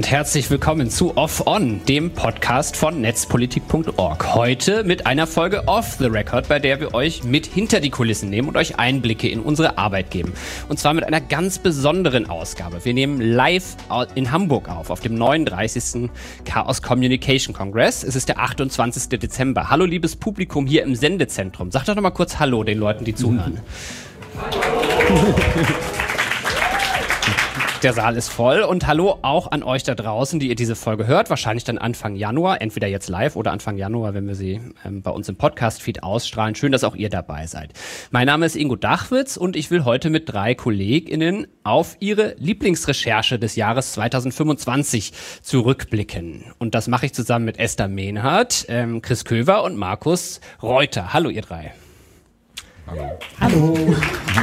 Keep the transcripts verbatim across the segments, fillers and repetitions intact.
und herzlich willkommen zu Off On, dem Podcast von netzpolitik punkt org. Heute mit einer Folge Off the Record, bei der wir euch mit hinter die Kulissen nehmen und euch Einblicke in unsere Arbeit geben. Und zwar mit einer ganz besonderen Ausgabe. Wir nehmen live in Hamburg auf, auf dem neununddreißigsten Chaos Communication Congress. Es ist der achtundzwanzigste Dezember. Hallo liebes Publikum hier im Sendezentrum. Sagt doch noch mal kurz Hallo den Leuten, die zuhören. Hallo. Der Saal ist voll und hallo auch an euch da draußen, die ihr diese Folge hört, wahrscheinlich dann Anfang Januar, entweder jetzt live oder Anfang Januar, wenn wir sie ähm, bei uns im Podcast-Feed ausstrahlen. Schön, dass auch ihr dabei seid. Mein Name ist Ingo Dachwitz und ich will heute mit drei KollegInnen auf ihre Lieblingsrecherche des Jahres zweitausendfünfundzwanzig zurückblicken. Und das mache ich zusammen mit Esther Mehnhardt, ähm, Chris Köver und Markus Reuter. Hallo ihr drei. Hallo. Hallo.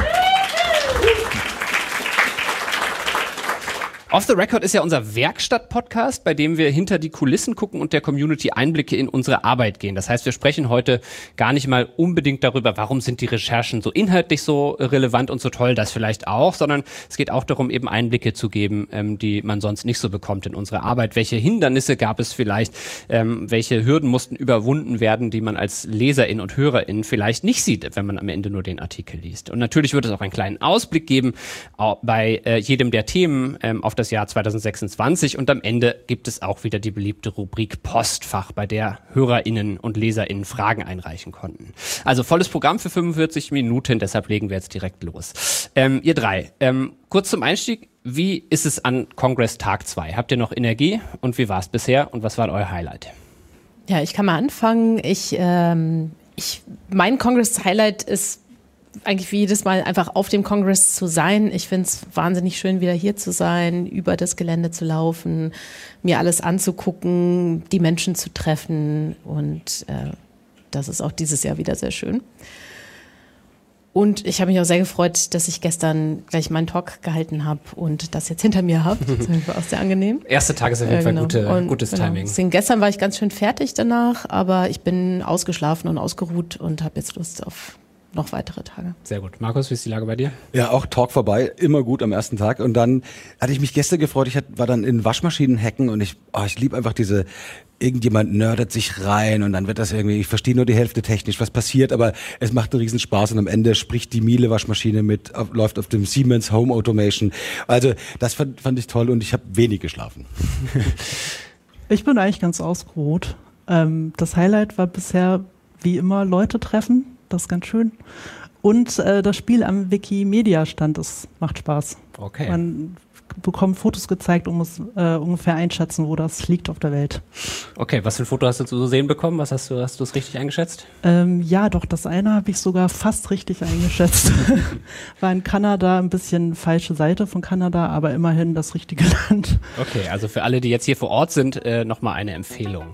Off the Record ist ja unser Werkstatt-Podcast, bei dem wir hinter die Kulissen gucken und der Community Einblicke in unsere Arbeit gehen. Das heißt, wir sprechen heute gar nicht mal unbedingt darüber, warum sind die Recherchen so inhaltlich so relevant und so toll, das vielleicht auch, sondern es geht auch darum, eben Einblicke zu geben, ähm, die man sonst nicht so bekommt in unsere Arbeit. Welche Hindernisse gab es vielleicht, ähm, welche Hürden mussten überwunden werden, die man als Leserin und Hörerin vielleicht nicht sieht, wenn man am Ende nur den Artikel liest. Und natürlich wird es auch einen kleinen Ausblick geben auch bei äh, jedem der Themen ähm, auf das Jahr zweitausendsechsundzwanzig und am Ende gibt es auch wieder die beliebte Rubrik Postfach, bei der HörerInnen und LeserInnen Fragen einreichen konnten. Also volles Programm für fünfundvierzig Minuten, deshalb legen wir jetzt direkt los. Ähm, ihr drei, ähm, kurz zum Einstieg, wie ist es an Kongress Tag zwei? Habt ihr noch Energie und wie war es bisher und was war euer Highlight? Ja, ich kann mal anfangen. Ich, ähm, ich, mein Kongress-Highlight ist eigentlich wie jedes Mal einfach auf dem Kongress zu sein. Ich finde es wahnsinnig schön, wieder hier zu sein, über das Gelände zu laufen, mir alles anzugucken, die Menschen zu treffen und äh, das ist auch dieses Jahr wieder sehr schön. Und ich habe mich auch sehr gefreut, dass ich gestern gleich meinen Talk gehalten habe und das jetzt hinter mir habe. Das war auch sehr angenehm. Erster Tag ist auf jeden äh, Fall genau. gute, und, gutes genau. Timing. Deswegen, gestern war ich ganz schön fertig danach, aber ich bin ausgeschlafen und ausgeruht und habe jetzt Lust auf noch weitere Tage. Sehr gut. Markus, wie ist die Lage bei dir? Ja, auch Talk vorbei, immer gut am ersten Tag. Und dann hatte ich mich gestern gefreut, ich war dann in Waschmaschinen hacken und ich, oh, ich liebe einfach diese, irgendjemand nerdet sich rein und dann wird das irgendwie, ich verstehe nur die Hälfte technisch, was passiert, aber es macht einen riesen Spaß und am Ende spricht die Miele-Waschmaschine mit, auf, läuft auf dem Siemens Home Automation. Also das fand, fand ich toll und ich habe wenig geschlafen. Ich bin eigentlich ganz ausgeruht. Ähm, das Highlight war bisher wie immer Leute treffen. Das ist ganz schön. Und äh, das Spiel am Wikimedia-Stand, das macht Spaß. Okay. Man bekommt Fotos gezeigt und muss äh, ungefähr einschätzen, wo das liegt auf der Welt. Okay, was für ein Foto hast du zu sehen bekommen? Was hast du, hast du es richtig eingeschätzt? Ähm, ja, doch, das eine habe ich sogar fast richtig eingeschätzt. War in Kanada, ein bisschen falsche Seite von Kanada, aber immerhin das richtige Land. Okay, also für alle, die jetzt hier vor Ort sind, äh, nochmal eine Empfehlung.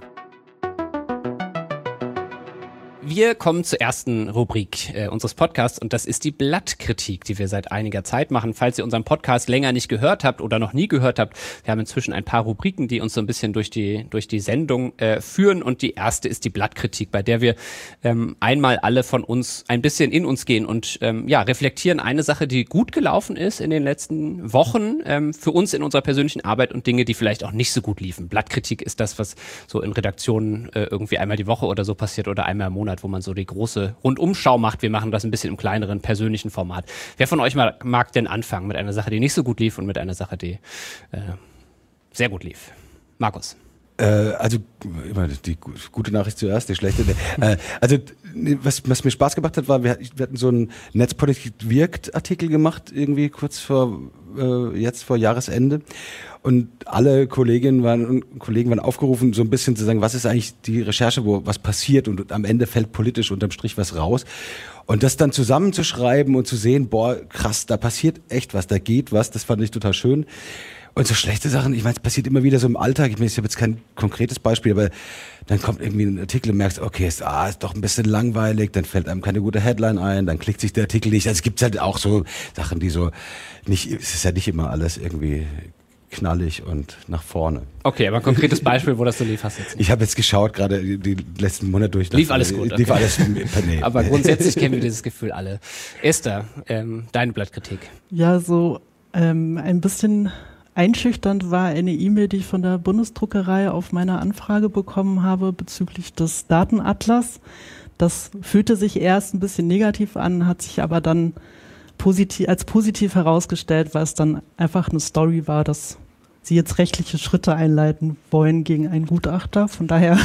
Wir kommen zur ersten Rubrik äh, unseres Podcasts und das ist die Blattkritik, die wir seit einiger Zeit machen. Falls ihr unseren Podcast länger nicht gehört habt oder noch nie gehört habt, wir haben inzwischen ein paar Rubriken, die uns so ein bisschen durch die durch die Sendung äh, führen und die erste ist die Blattkritik, bei der wir ähm, einmal alle von uns ein bisschen in uns gehen und ähm, ja reflektieren eine Sache, die gut gelaufen ist in den letzten Wochen ähm, für uns in unserer persönlichen Arbeit und Dinge, die vielleicht auch nicht so gut liefen. Blattkritik ist das, was so in Redaktionen äh, irgendwie einmal die Woche oder so passiert oder einmal im Monat, wo man so die große Rundumschau macht. Wir machen das ein bisschen im kleineren, persönlichen Format. Wer von euch mal, mag denn anfangen mit einer Sache, die nicht so gut lief und mit einer Sache, die äh, sehr gut lief? Markus. Äh, also immer die gute Nachricht zuerst, die schlechte. äh, also was, was mir Spaß gemacht hat, war, wir, wir hatten so einen Netzpolitik wirkt Artikel gemacht, irgendwie kurz vor äh, jetzt vor Jahresende. Und alle Kolleginnen waren, und Kollegen waren aufgerufen, so ein bisschen zu sagen, was ist eigentlich die Recherche, wo was passiert und am Ende fällt politisch unterm Strich was raus. Und das dann zusammenzuschreiben und zu sehen, boah, krass, da passiert echt was, da geht was, das fand ich total schön. Und so schlechte Sachen, ich meine, es passiert immer wieder so im Alltag, ich meine, ich habe jetzt kein konkretes Beispiel, aber dann kommt irgendwie ein Artikel und merkst, okay, ist, ah, ist doch ein bisschen langweilig, dann fällt einem keine gute Headline ein, dann klickt sich der Artikel nicht. Also es gibt halt auch so Sachen, die so, nicht, es ist ja nicht immer alles irgendwie knallig und nach vorne. Okay, aber ein konkretes Beispiel, wo das so lief, hast du jetzt nicht. Ich habe jetzt geschaut, gerade die letzten Monate durch. Lief alles gut. Okay. Lief alles nee. Aber grundsätzlich kennen wir dieses Gefühl alle. Esther, ähm, deine Blattkritik. Ja, so ähm, ein bisschen einschüchternd war eine E-Mail, die ich von der Bundesdruckerei auf meine Anfrage bekommen habe bezüglich des Datenatlas. Das fühlte sich erst ein bisschen negativ an, hat sich aber dann positiv, als positiv herausgestellt, weil es dann einfach eine Story war, dass sie jetzt rechtliche Schritte einleiten wollen gegen einen Gutachter. Von daher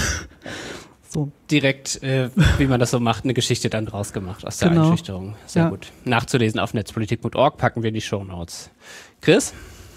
so. Direkt, äh, wie man das so macht, eine Geschichte dann draus gemacht aus der Genau. Einschüchterung. Sehr Ja. gut. Nachzulesen auf netzpolitik punkt org, packen wir in die Shownotes. Chris?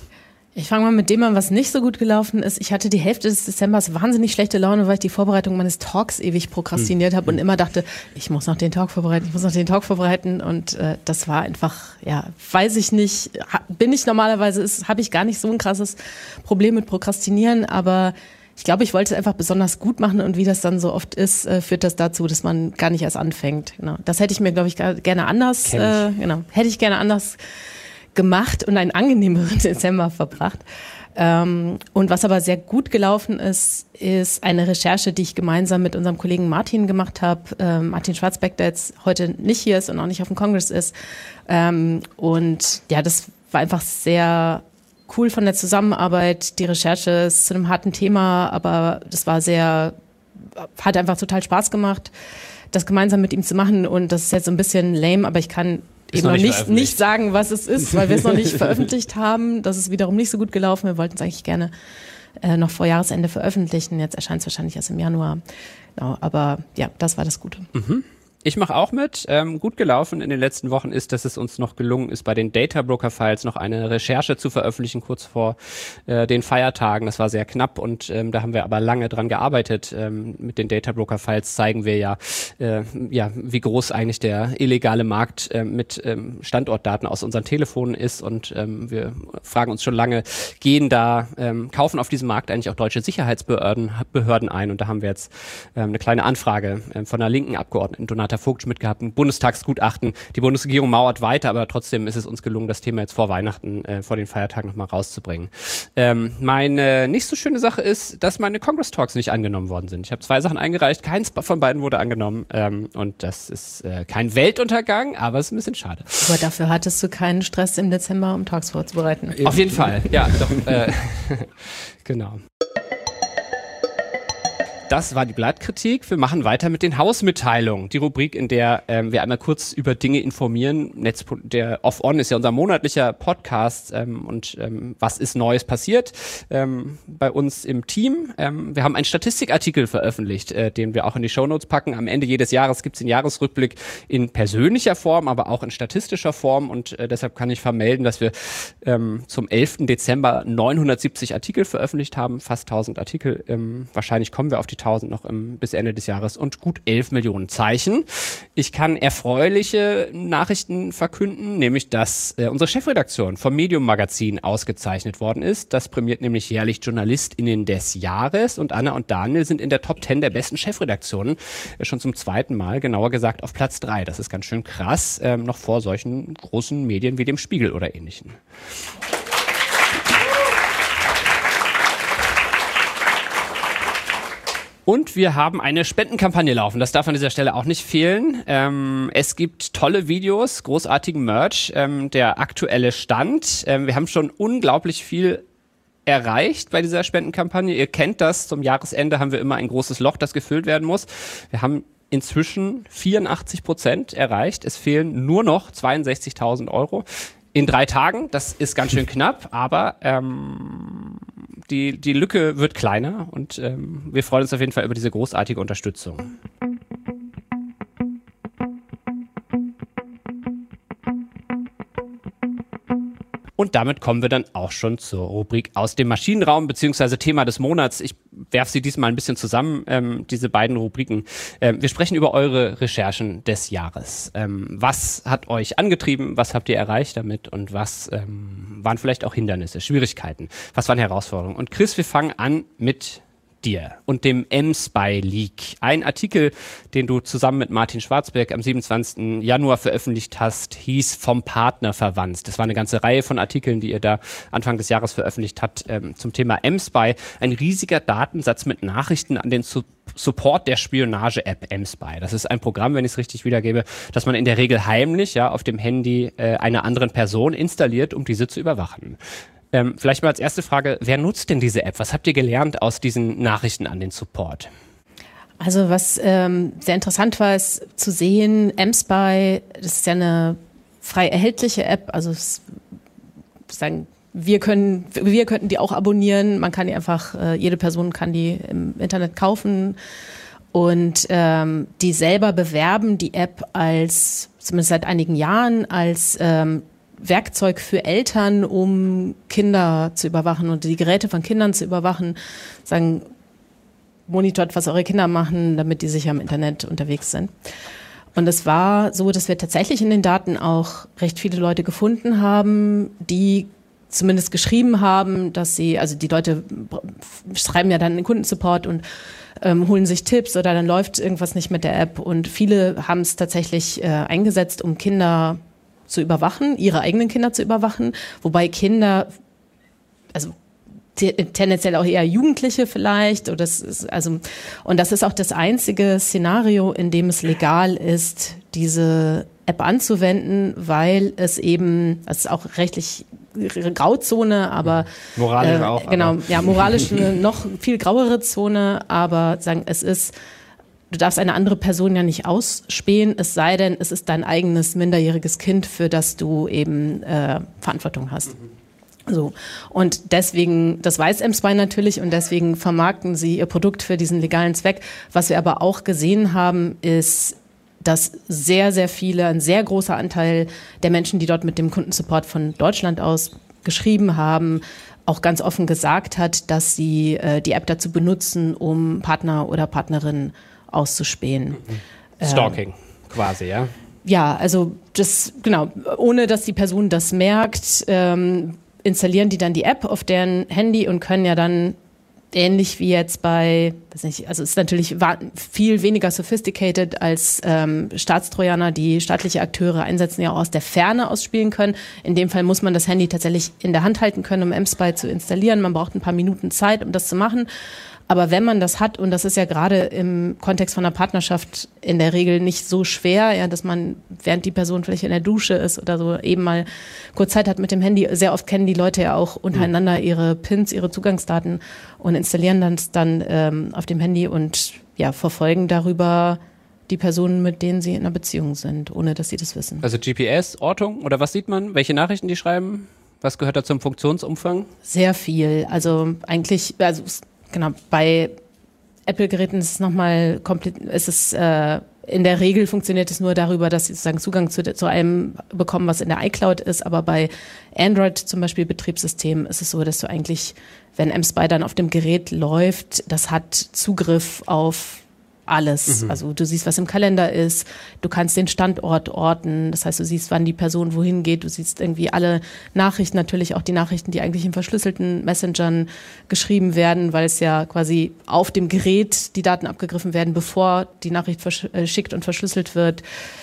Ich fange mal mit dem an, was nicht so gut gelaufen ist. Ich hatte die Hälfte des Dezembers wahnsinnig schlechte Laune, weil ich die Vorbereitung meines Talks ewig prokrastiniert habe und immer dachte, ich muss noch den Talk vorbereiten, ich muss noch den Talk vorbereiten. Und äh, das war einfach, ja, weiß ich nicht, ha, bin ich normalerweise, habe ich gar nicht so ein krasses Problem mit Prokrastinieren, aber ich glaube, ich wollte es einfach besonders gut machen und wie das dann so oft ist, äh, führt das dazu, dass man gar nicht erst anfängt. Genau. Das hätte ich mir, glaube ich, gar, gerne anders, äh, genau, hätte ich gerne anders gemacht und einen angenehmeren Dezember verbracht. Ähm, und was aber sehr gut gelaufen ist, ist eine Recherche, die ich gemeinsam mit unserem Kollegen Martin gemacht habe. Ähm, Martin Schwarzbeck, der jetzt heute nicht hier ist und auch nicht auf dem Kongress ist. Ähm, und ja, das war einfach sehr cool von der Zusammenarbeit. Die Recherche ist zu einem harten Thema, aber das war sehr, hat einfach total Spaß gemacht, das gemeinsam mit ihm zu machen. Und das ist jetzt so ein bisschen lame, aber ich kann Ist eben noch noch nicht nicht, nicht sagen, was es ist, weil wir es noch nicht veröffentlicht haben. Das ist wiederum nicht so gut gelaufen. Wir wollten es eigentlich gerne äh, noch vor Jahresende veröffentlichen. Jetzt erscheint es wahrscheinlich erst im Januar. Genau, aber ja, das war das Gute. Mhm. Ich mache auch mit. Ähm, gut gelaufen in den letzten Wochen ist, dass es uns noch gelungen ist, bei den Data Broker Files noch eine Recherche zu veröffentlichen, kurz vor äh, den Feiertagen. Das war sehr knapp und ähm, da haben wir aber lange dran gearbeitet. Ähm, mit den Data Broker Files zeigen wir ja, äh, ja, wie groß eigentlich der illegale Markt äh, mit ähm, Standortdaten aus unseren Telefonen ist und ähm, wir fragen uns schon lange, gehen da, ähm, kaufen auf diesem Markt eigentlich auch deutsche Sicherheitsbehörden Behörden ein und da haben wir jetzt ähm, eine kleine Anfrage äh, von einer linken Abgeordneten, Donata Vogt-Schmidt, gehabt, ein Bundestagsgutachten. Die Bundesregierung mauert weiter, aber trotzdem ist es uns gelungen, das Thema jetzt vor Weihnachten, äh, vor den Feiertagen nochmal rauszubringen. Ähm, meine nicht so schöne Sache ist, dass meine Congress Talks nicht angenommen worden sind. Ich habe zwei Sachen eingereicht, keins von beiden wurde angenommen ähm, und das ist äh, kein Weltuntergang, aber es ist ein bisschen schade. Aber dafür hattest du keinen Stress im Dezember, um Talks vorzubereiten. Auf jeden Fall, ja, doch, äh, genau. Das war die Blattkritik. Wir machen weiter mit den Hausmitteilungen. Die Rubrik, in der ähm, wir einmal kurz über Dinge informieren. Netz, der Off-On ist ja unser monatlicher Podcast ähm, und ähm, was ist Neues passiert ähm, bei uns im Team. Ähm, wir haben einen Statistikartikel veröffentlicht, äh, den wir auch in die Shownotes packen. Am Ende jedes Jahres gibt es den Jahresrückblick in persönlicher Form, aber auch in statistischer Form und äh, deshalb kann ich vermelden, dass wir ähm, zum elften Dezember neunhundertsiebzig Artikel veröffentlicht haben, fast tausend Artikel. Ähm, wahrscheinlich kommen wir auf die tausend noch im, bis Ende des Jahres und gut elf Millionen Zeichen. Ich kann erfreuliche Nachrichten verkünden, nämlich, dass äh, unsere Chefredaktion vom Medium Magazin ausgezeichnet worden ist. Das prämiert nämlich jährlich JournalistInnen des Jahres und Anna und Daniel sind in der Top zehn der besten Chefredaktionen äh, schon zum zweiten Mal, genauer gesagt auf Platz drei. Das ist ganz schön krass, äh, noch vor solchen großen Medien wie dem Spiegel oder ähnlichen. Und wir haben eine Spendenkampagne laufen. Das darf an dieser Stelle auch nicht fehlen. Ähm, es gibt tolle Videos, großartigen Merch, ähm, der aktuelle Stand. Ähm, wir haben schon unglaublich viel erreicht bei dieser Spendenkampagne. Ihr kennt das, zum Jahresende haben wir immer ein großes Loch, das gefüllt werden muss. Wir haben inzwischen vierundachtzig Prozent erreicht. Es fehlen nur noch zweiundsechzigtausend Euro. In drei Tagen, das ist ganz schön knapp, aber ähm, die, die Lücke wird kleiner und ähm, wir freuen uns auf jeden Fall über diese großartige Unterstützung. Und damit kommen wir dann auch schon zur Rubrik aus dem Maschinenraum, beziehungsweise Thema des Monats. Ich werfe sie diesmal ein bisschen zusammen, ähm, diese beiden Rubriken. Ähm, wir sprechen über eure Recherchen des Jahres. Ähm, was hat euch angetrieben? Was habt ihr erreicht damit? Und was ähm, waren vielleicht auch Hindernisse, Schwierigkeiten? Was waren Herausforderungen? Und Chris, wir fangen an mit dir und dem M-Spy-Leak. Ein Artikel, den du zusammen mit Martin Schwarzbeck am siebenundzwanzigsten Januar veröffentlicht hast, hieß Vom Partner verwandt. Das war eine ganze Reihe von Artikeln, die ihr da Anfang des Jahres veröffentlicht habt ähm, zum Thema M-Spy. Ein riesiger Datensatz mit Nachrichten an den Su- Support der Spionage-App M-Spy. Das ist ein Programm, wenn ich es richtig wiedergebe, das man in der Regel heimlich ja auf dem Handy äh, einer anderen Person installiert, um diese zu überwachen. Ähm, vielleicht mal als erste Frage, wer nutzt denn diese App? Was habt ihr gelernt aus diesen Nachrichten an den Support? Also was ähm, sehr interessant war, ist zu sehen, mSpy, das ist ja eine frei erhältliche App, also es, sagen, wir können, wir könnten die auch abonnieren, man kann die einfach, äh, jede Person kann die im Internet kaufen und ähm, die selber bewerben die App als, zumindest seit einigen Jahren, als ähm, Werkzeug für Eltern, um Kinder zu überwachen und die Geräte von Kindern zu überwachen, sagen, monitort, was eure Kinder machen, damit die sicher im Internet unterwegs sind. Und es war so, dass wir tatsächlich in den Daten auch recht viele Leute gefunden haben, die zumindest geschrieben haben, dass sie, also die Leute schreiben ja dann in den Kundensupport und ähm, holen sich Tipps oder dann läuft irgendwas nicht mit der App und viele haben es tatsächlich äh, eingesetzt, um Kinder zu überwachen, ihre eigenen Kinder zu überwachen, wobei Kinder, also tendenziell auch eher Jugendliche vielleicht, oder das ist also, und das ist auch das einzige Szenario, in dem es legal ist, diese App anzuwenden, weil es eben, das ist auch rechtlich Grauzone, aber moralisch äh, auch. Genau, aber. ja, moralisch eine noch viel grauere Zone, aber sagen, es ist, du darfst eine andere Person ja nicht ausspähen, es sei denn, es ist dein eigenes minderjähriges Kind, für das du eben äh, Verantwortung hast. Mhm. So. Und deswegen, das weiß mSpy natürlich und deswegen vermarkten sie ihr Produkt für diesen legalen Zweck. Was wir aber auch gesehen haben, ist, dass sehr, sehr viele, ein sehr großer Anteil der Menschen, die dort mit dem Kundensupport von Deutschland aus geschrieben haben, auch ganz offen gesagt hat, dass sie äh, die App dazu benutzen, um Partner oder Partnerinnen auszuspähen. Mhm. Stalking ähm, quasi, ja? Ja, also das, genau, ohne dass die Person das merkt, ähm, installieren die dann die App auf deren Handy und können ja dann ähnlich wie jetzt bei, weiß nicht, also es ist natürlich viel weniger sophisticated als ähm, Staatstrojaner, die staatliche Akteure einsetzen, ja auch aus der Ferne ausspielen können. In dem Fall muss man das Handy tatsächlich in der Hand halten können, um mSpy zu installieren. Man braucht ein paar Minuten Zeit, um das zu machen. Aber wenn man das hat, und das ist ja gerade im Kontext von einer Partnerschaft in der Regel nicht so schwer, ja, dass man, während die Person vielleicht in der Dusche ist oder so, eben mal kurz Zeit hat mit dem Handy. Sehr oft kennen die Leute ja auch untereinander ihre Pins, ihre Zugangsdaten und installieren das dann ähm, auf dem Handy und ja, verfolgen darüber die Personen, mit denen sie in einer Beziehung sind, ohne dass sie das wissen. Also G P S, Ortung oder was sieht man? Welche Nachrichten die schreiben? Was gehört da zum Funktionsumfang? Sehr viel. Also eigentlich, also genau, bei Apple-Geräten ist es nochmal komplett, ist es äh, in der Regel funktioniert es nur darüber, dass sie sozusagen Zugang zu, zu allem bekommen, was in der iCloud ist, aber bei Android zum Beispiel Betriebssystem ist es so, dass du eigentlich, wenn mSpy dann auf dem Gerät läuft, das hat Zugriff auf alles. Mhm. Also du siehst, was im Kalender ist, du kannst den Standort orten, das heißt, du siehst, wann die Person wohin geht, du siehst irgendwie alle Nachrichten, natürlich auch die Nachrichten, die eigentlich in verschlüsselten Messengern geschrieben werden, weil es ja quasi auf dem Gerät die Daten abgegriffen werden, bevor die Nachricht verschickt und verschlüsselt wird.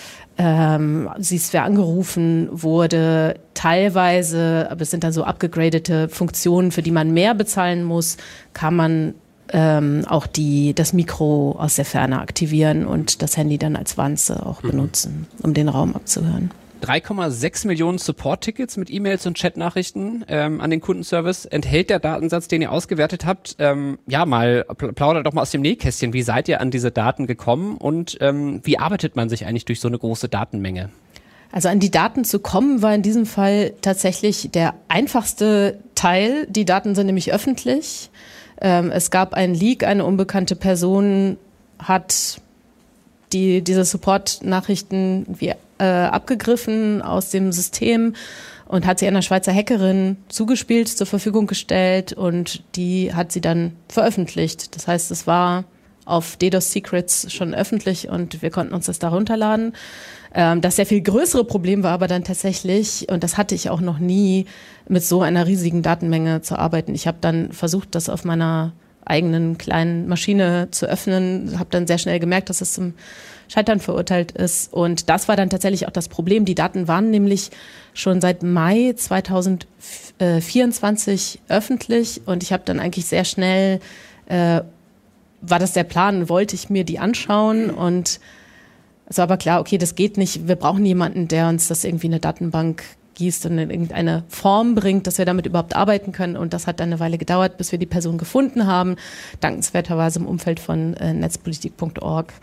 Ähm, siehst, wer angerufen wurde, teilweise, aber es sind dann so abgegradete Funktionen, für die man mehr bezahlen muss, kann man Ähm, auch die, das Mikro aus der Ferne aktivieren und das Handy dann als Wanze auch benutzen, um den Raum abzuhören. drei Komma sechs Millionen Support-Tickets mit E-Mails und Chatnachrichten ähm, an den Kundenservice enthält der Datensatz, den ihr ausgewertet habt. Ähm, ja, mal plaudert doch mal aus dem Nähkästchen. Wie seid ihr an diese Daten gekommen und ähm, wie arbeitet man sich eigentlich durch so eine große Datenmenge? Also an die Daten zu kommen, war in diesem Fall tatsächlich der einfachste Teil. Die Daten sind nämlich öffentlich. Ähm, es gab einen Leak, eine unbekannte Person hat die, diese Support-Nachrichten wie, äh, abgegriffen aus dem System und hat sie einer Schweizer Hackerin zugespielt, zur Verfügung gestellt und die hat sie dann veröffentlicht. Das heißt, es war auf DDoS Secrets schon öffentlich und wir konnten uns das da runterladen. Ähm, das sehr viel größere Problem war aber dann tatsächlich, und das hatte ich auch noch nie, mit so einer riesigen Datenmenge zu arbeiten. Ich habe dann versucht, das auf meiner eigenen kleinen Maschine zu öffnen, habe dann sehr schnell gemerkt, dass es zum Scheitern verurteilt ist. Und das war dann tatsächlich auch das Problem. Die Daten waren nämlich schon seit Mai zwanzig vierundzwanzig öffentlich und ich habe dann eigentlich sehr schnell, äh, war das der Plan, wollte ich mir die anschauen und es war aber klar, okay, das geht nicht. Wir brauchen jemanden, der uns das irgendwie in eine Datenbank gießt und in irgendeine Form bringt, dass wir damit überhaupt arbeiten können. Und das hat dann eine Weile gedauert, bis wir die Person gefunden haben, dankenswerterweise im Umfeld von äh, netzpolitik punkt org.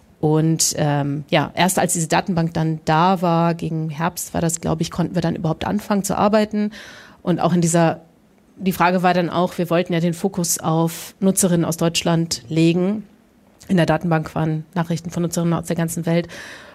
Und ähm, ja, erst als diese Datenbank dann da war, gegen Herbst war das, glaube ich, konnten wir dann überhaupt anfangen zu arbeiten. Und auch in dieser, die Frage war dann auch, wir wollten ja den Fokus auf Nutzerinnen aus Deutschland legen. In der Datenbank waren Nachrichten von Nutzerinnen aus der ganzen Welt.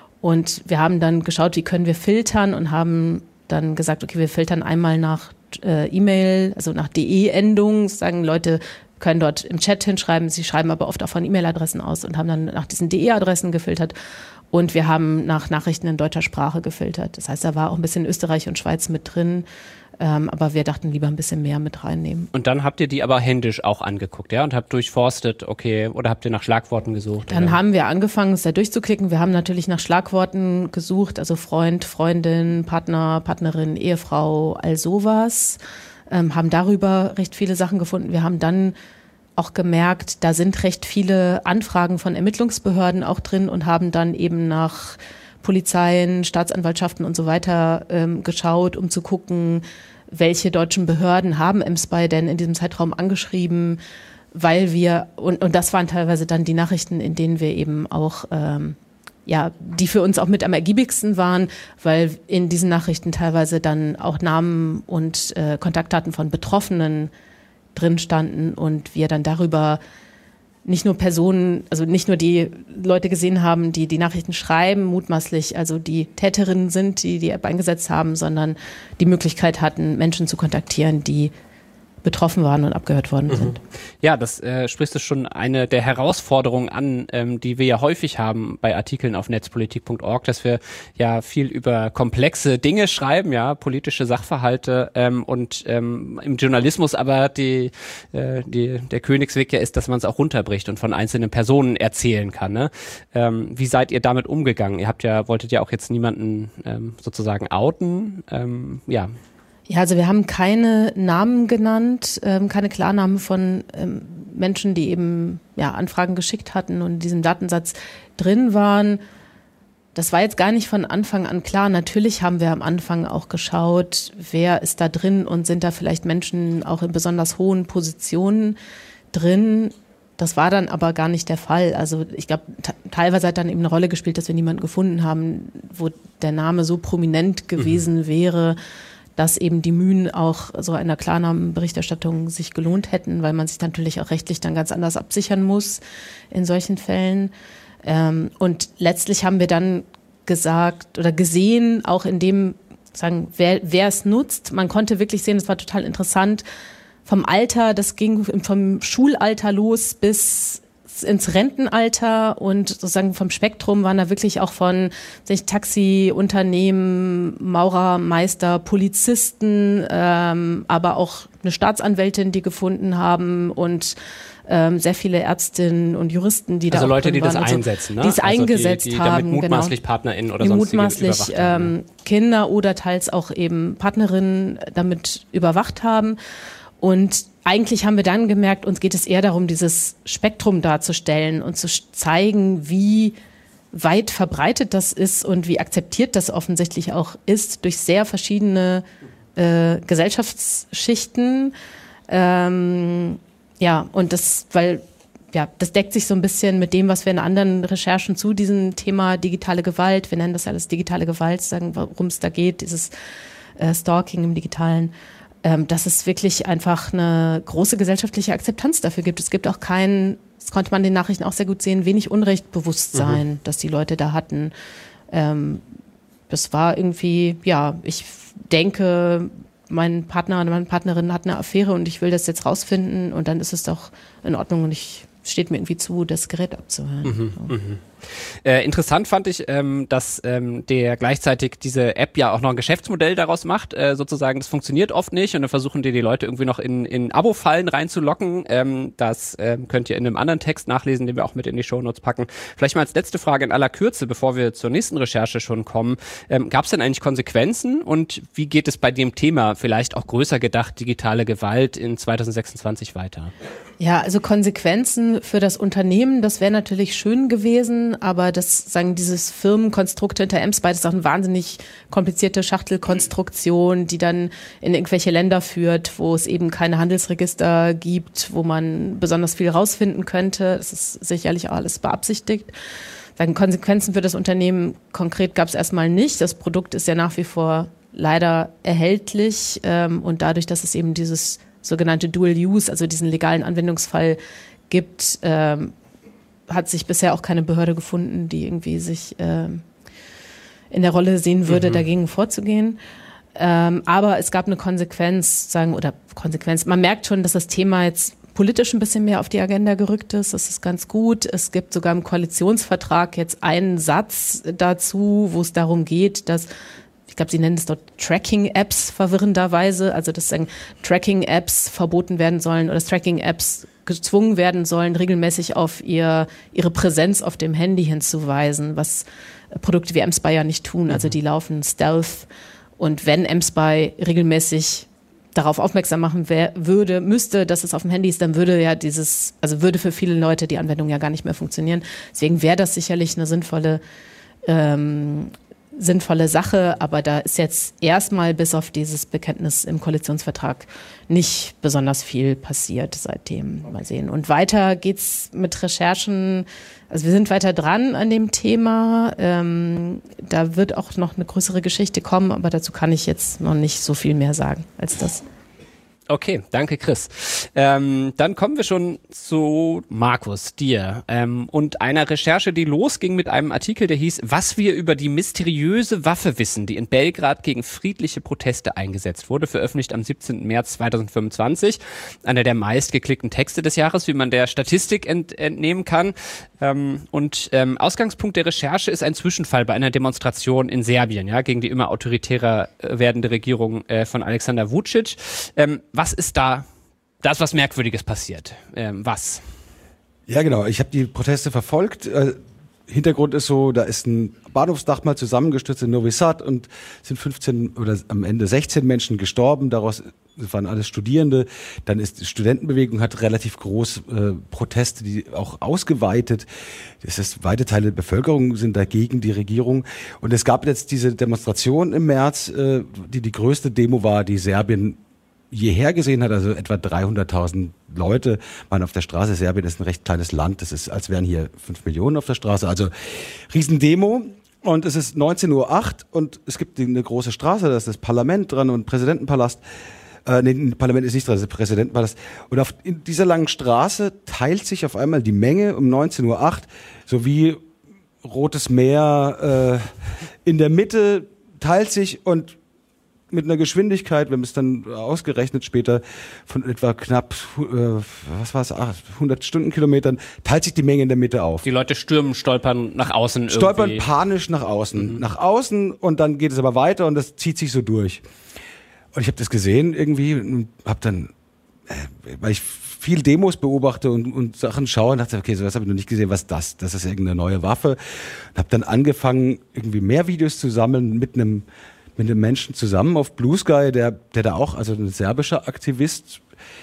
Und wir haben dann geschaut, wie können wir filtern und haben dann gesagt, okay, wir filtern einmal nach äh, E-Mail, also nach D E-Endung, sagen Leute, können dort im Chat hinschreiben, sie schreiben aber oft auch von E-Mail-Adressen aus und haben dann nach diesen D E-Adressen gefiltert und wir haben nach Nachrichten in deutscher Sprache gefiltert. Das heißt, da war auch ein bisschen Österreich und Schweiz mit drin, ähm, aber wir dachten lieber ein bisschen mehr mit reinnehmen. Und dann habt ihr die aber händisch auch angeguckt, ja, und habt durchforstet, okay, oder habt ihr nach Schlagworten gesucht? Dann oder? haben wir angefangen, es da durchzuklicken. Wir haben natürlich nach Schlagworten gesucht, also Freund, Freundin, Partner, Partnerin, Ehefrau, all sowas. Ähm, haben darüber recht viele Sachen gefunden. Wir haben dann auch gemerkt, da sind recht viele Anfragen von Ermittlungsbehörden auch drin und haben dann eben nach Polizeien, Staatsanwaltschaften und so weiter ähm, geschaut, um zu gucken, welche deutschen Behörden haben mSpy denn in diesem Zeitraum angeschrieben, weil wir, und, und das waren teilweise dann die Nachrichten, in denen wir eben auch ähm, ja, die für uns auch mit am ergiebigsten waren, weil in diesen Nachrichten teilweise dann auch Namen und äh, Kontaktdaten von Betroffenen drin standen und wir dann darüber nicht nur Personen, also nicht nur die Leute gesehen haben, die die Nachrichten schreiben, mutmaßlich also die Täterinnen sind, die die App eingesetzt haben, sondern die Möglichkeit hatten, Menschen zu kontaktieren, die betroffen waren und abgehört worden sind. Ja, das äh, sprichst du schon eine der Herausforderungen an, ähm, die wir ja häufig haben bei Artikeln auf netzpolitik punkt org, dass wir ja viel über komplexe Dinge schreiben, ja, politische Sachverhalte ähm, und ähm, im Journalismus aber die, äh, die der Königsweg ja ist, dass man es auch runterbricht und von einzelnen Personen erzählen kann. Ne? Ähm, wie seid ihr damit umgegangen? Ihr habt ja wolltet ja auch jetzt niemanden ähm, sozusagen outen, ähm, ja. Ja, also wir haben keine Namen genannt, ähm, keine Klarnamen von ähm, Menschen, die eben ja, Anfragen geschickt hatten und in diesem Datensatz drin waren. Das war jetzt gar nicht von Anfang an klar. Natürlich haben wir am Anfang auch geschaut, wer ist da drin und sind da vielleicht Menschen auch in besonders hohen Positionen drin. Das war dann aber gar nicht der Fall. Also ich glaube, t- teilweise hat dann eben eine Rolle gespielt, dass wir niemanden gefunden haben, wo der Name so prominent gewesen mhm. wäre, dass eben die Mühen auch so einer Klarnamenberichterstattung sich gelohnt hätten, weil man sich natürlich auch rechtlich dann ganz anders absichern muss in solchen Fällen. Ähm, und letztlich haben wir dann gesagt oder gesehen, auch in dem, sagen, wer, wer es nutzt, man konnte wirklich sehen, das war total interessant, vom Alter, das ging vom Schulalter los bis ins Rentenalter und sozusagen vom Spektrum waren da wirklich auch von Taxi, Unternehmen, Maurer, Meister, Polizisten, ähm, aber auch eine Staatsanwältin, die gefunden haben und ähm, sehr viele Ärztinnen und Juristen, die also da auch Leute, die das so, einsetzen, ne? die es also eingesetzt die, die haben, damit mutmaßlich genau. PartnerInnen oder die sonstige mutmaßlich überwacht haben. ähm, Kinder oder teils auch eben Partnerinnen damit überwacht haben. Und eigentlich haben wir dann gemerkt, uns geht es eher darum, dieses Spektrum darzustellen und zu zeigen, wie weit verbreitet das ist und wie akzeptiert das offensichtlich auch ist durch sehr verschiedene äh, Gesellschaftsschichten. Ähm, ja, und das, weil ja, das deckt sich so ein bisschen mit dem, was wir in anderen Recherchen zu diesem Thema digitale Gewalt, wir nennen das alles digitale Gewalt, sagen, worum es da geht, dieses äh, Stalking im Digitalen, ähm, dass es wirklich einfach eine große gesellschaftliche Akzeptanz dafür gibt. Es gibt auch kein, das konnte man in den Nachrichten auch sehr gut sehen, wenig Unrechtbewusstsein, mhm. das die Leute da hatten. Ähm, das war irgendwie, ja, ich denke, mein Partner oder meine Partnerin hat eine Affäre und ich will das jetzt rausfinden und dann ist es doch in Ordnung und ich steht mir irgendwie zu, das Gerät abzuhören. Mhm, so. mhm. Äh, interessant fand ich, ähm, dass ähm, der gleichzeitig diese App ja auch noch ein Geschäftsmodell daraus macht, äh, sozusagen, das funktioniert oft nicht und dann versuchen die die Leute irgendwie noch in, in Abo-Fallen reinzulocken. Ähm, das ähm, könnt ihr in einem anderen Text nachlesen, den wir auch mit in die Shownotes packen. Vielleicht mal als letzte Frage in aller Kürze, bevor wir zur nächsten Recherche schon kommen. Ähm, gab es denn eigentlich Konsequenzen und wie geht es bei dem Thema, vielleicht auch größer gedacht, digitale Gewalt in zwanzig sechsundzwanzig weiter? Ja, also Konsequenzen für das Unternehmen, das wäre natürlich schön gewesen. verstanden, aber das, sagen, dieses Firmenkonstrukt hinter mSpy, das ist auch eine wahnsinnig komplizierte Schachtelkonstruktion, die dann in irgendwelche Länder führt, wo es eben keine Handelsregister gibt, wo man besonders viel rausfinden könnte. Das ist sicherlich auch alles beabsichtigt. Sagen, Konsequenzen für das Unternehmen konkret gab es erstmal nicht. Das Produkt ist ja nach wie vor leider erhältlich ähm, und dadurch, dass es eben dieses sogenannte Dual Use, also diesen legalen Anwendungsfall gibt, ähm, hat sich bisher auch keine Behörde gefunden, die irgendwie sich ähm, in der Rolle sehen würde, mhm. dagegen vorzugehen. Ähm, aber es gab eine Konsequenz, sagen, oder Konsequenz, man merkt schon, dass das Thema jetzt politisch ein bisschen mehr auf die Agenda gerückt ist. Das ist ganz gut. Es gibt sogar im Koalitionsvertrag jetzt einen Satz dazu, wo es darum geht, dass, ich glaube, sie nennen es dort Tracking-Apps verwirrenderweise, also dass Tracking-Apps verboten werden sollen oder dass Tracking-Apps gezwungen werden sollen, regelmäßig auf ihr, ihre Präsenz auf dem Handy hinzuweisen, was Produkte wie mSpy ja nicht tun. Also die laufen Stealth. Und wenn mSpy regelmäßig darauf aufmerksam machen wär, würde, müsste, dass es auf dem Handy ist, dann würde ja dieses, also würde für viele Leute die Anwendung ja gar nicht mehr funktionieren. Deswegen wäre das sicherlich eine sinnvolle, ähm, sinnvolle Sache, aber da ist jetzt erstmal bis auf dieses Bekenntnis im Koalitionsvertrag nicht besonders viel passiert seitdem. Mal sehen. Und weiter geht's mit Recherchen. Also wir sind weiter dran an dem Thema. Ähm, da wird auch noch eine größere Geschichte kommen, aber dazu kann ich jetzt noch nicht so viel mehr sagen als das. Okay, danke Chris. Ähm, dann kommen wir schon zu Markus, dir ähm, und einer Recherche, die losging mit einem Artikel, der hieß, was wir über die mysteriöse Waffe wissen, die in Belgrad gegen friedliche Proteste eingesetzt wurde, veröffentlicht am siebzehnten März zweitausendfünfundzwanzig. Einer der meistgeklickten Texte des Jahres, wie man der Statistik ent- entnehmen kann. Ähm, und ähm, Ausgangspunkt der Recherche ist ein Zwischenfall bei einer Demonstration in Serbien, ja, gegen die immer autoritärer äh, werdende Regierung äh, von Alexander Vučić. Ähm, Was ist da, da ist was Merkwürdiges passiert. Ähm, was? Ja, genau. Ich habe die Proteste verfolgt. Äh, Hintergrund ist so, da ist ein Bahnhofsdach mal zusammengestürzt in Novi Sad und sind fünfzehn oder am Ende sechzehn Menschen gestorben. Daraus waren alles Studierende. Dann ist die Studentenbewegung, hat relativ groß äh, Proteste, die auch ausgeweitet. Das ist, weite Teile der Bevölkerung sind dagegen die Regierung. Und es gab jetzt diese Demonstration im März, äh, die die größte Demo war, die Serbien jeher gesehen hat, also etwa dreihunderttausend Leute waren auf der Straße. Serbien ist ein recht kleines Land, das ist, als wären hier fünf Millionen auf der Straße, also Riesendemo. Und es ist neunzehn Uhr acht und es gibt eine große Straße, da ist das Parlament dran und Präsidentenpalast. Äh, nee, Parlament ist nicht dran, das ist Präsidentenpalast. Und auf in dieser langen Straße teilt sich auf einmal die Menge um neunzehn Uhr acht, so wie Rotes Meer äh, in der Mitte teilt sich und mit einer Geschwindigkeit, wir haben es dann ausgerechnet später, von etwa knapp, äh, was war es, hundert Stundenkilometern, teilt sich die Menge in der Mitte auf. Die Leute stürmen, stolpern nach außen. Stolpern irgendwie. panisch nach außen. Mhm. Nach außen und dann geht es aber weiter und das zieht sich so durch. Und ich habe das gesehen irgendwie und habe dann, äh, weil ich viel Demos beobachte und, und Sachen schaue und dachte, okay, sowas habe ich noch nicht gesehen, was ist das? Das ist irgendeine neue Waffe. Und habe dann angefangen, irgendwie mehr Videos zu sammeln mit einem mit einem Menschen zusammen auf Blue Sky, der, der da auch, also ein serbischer Aktivist,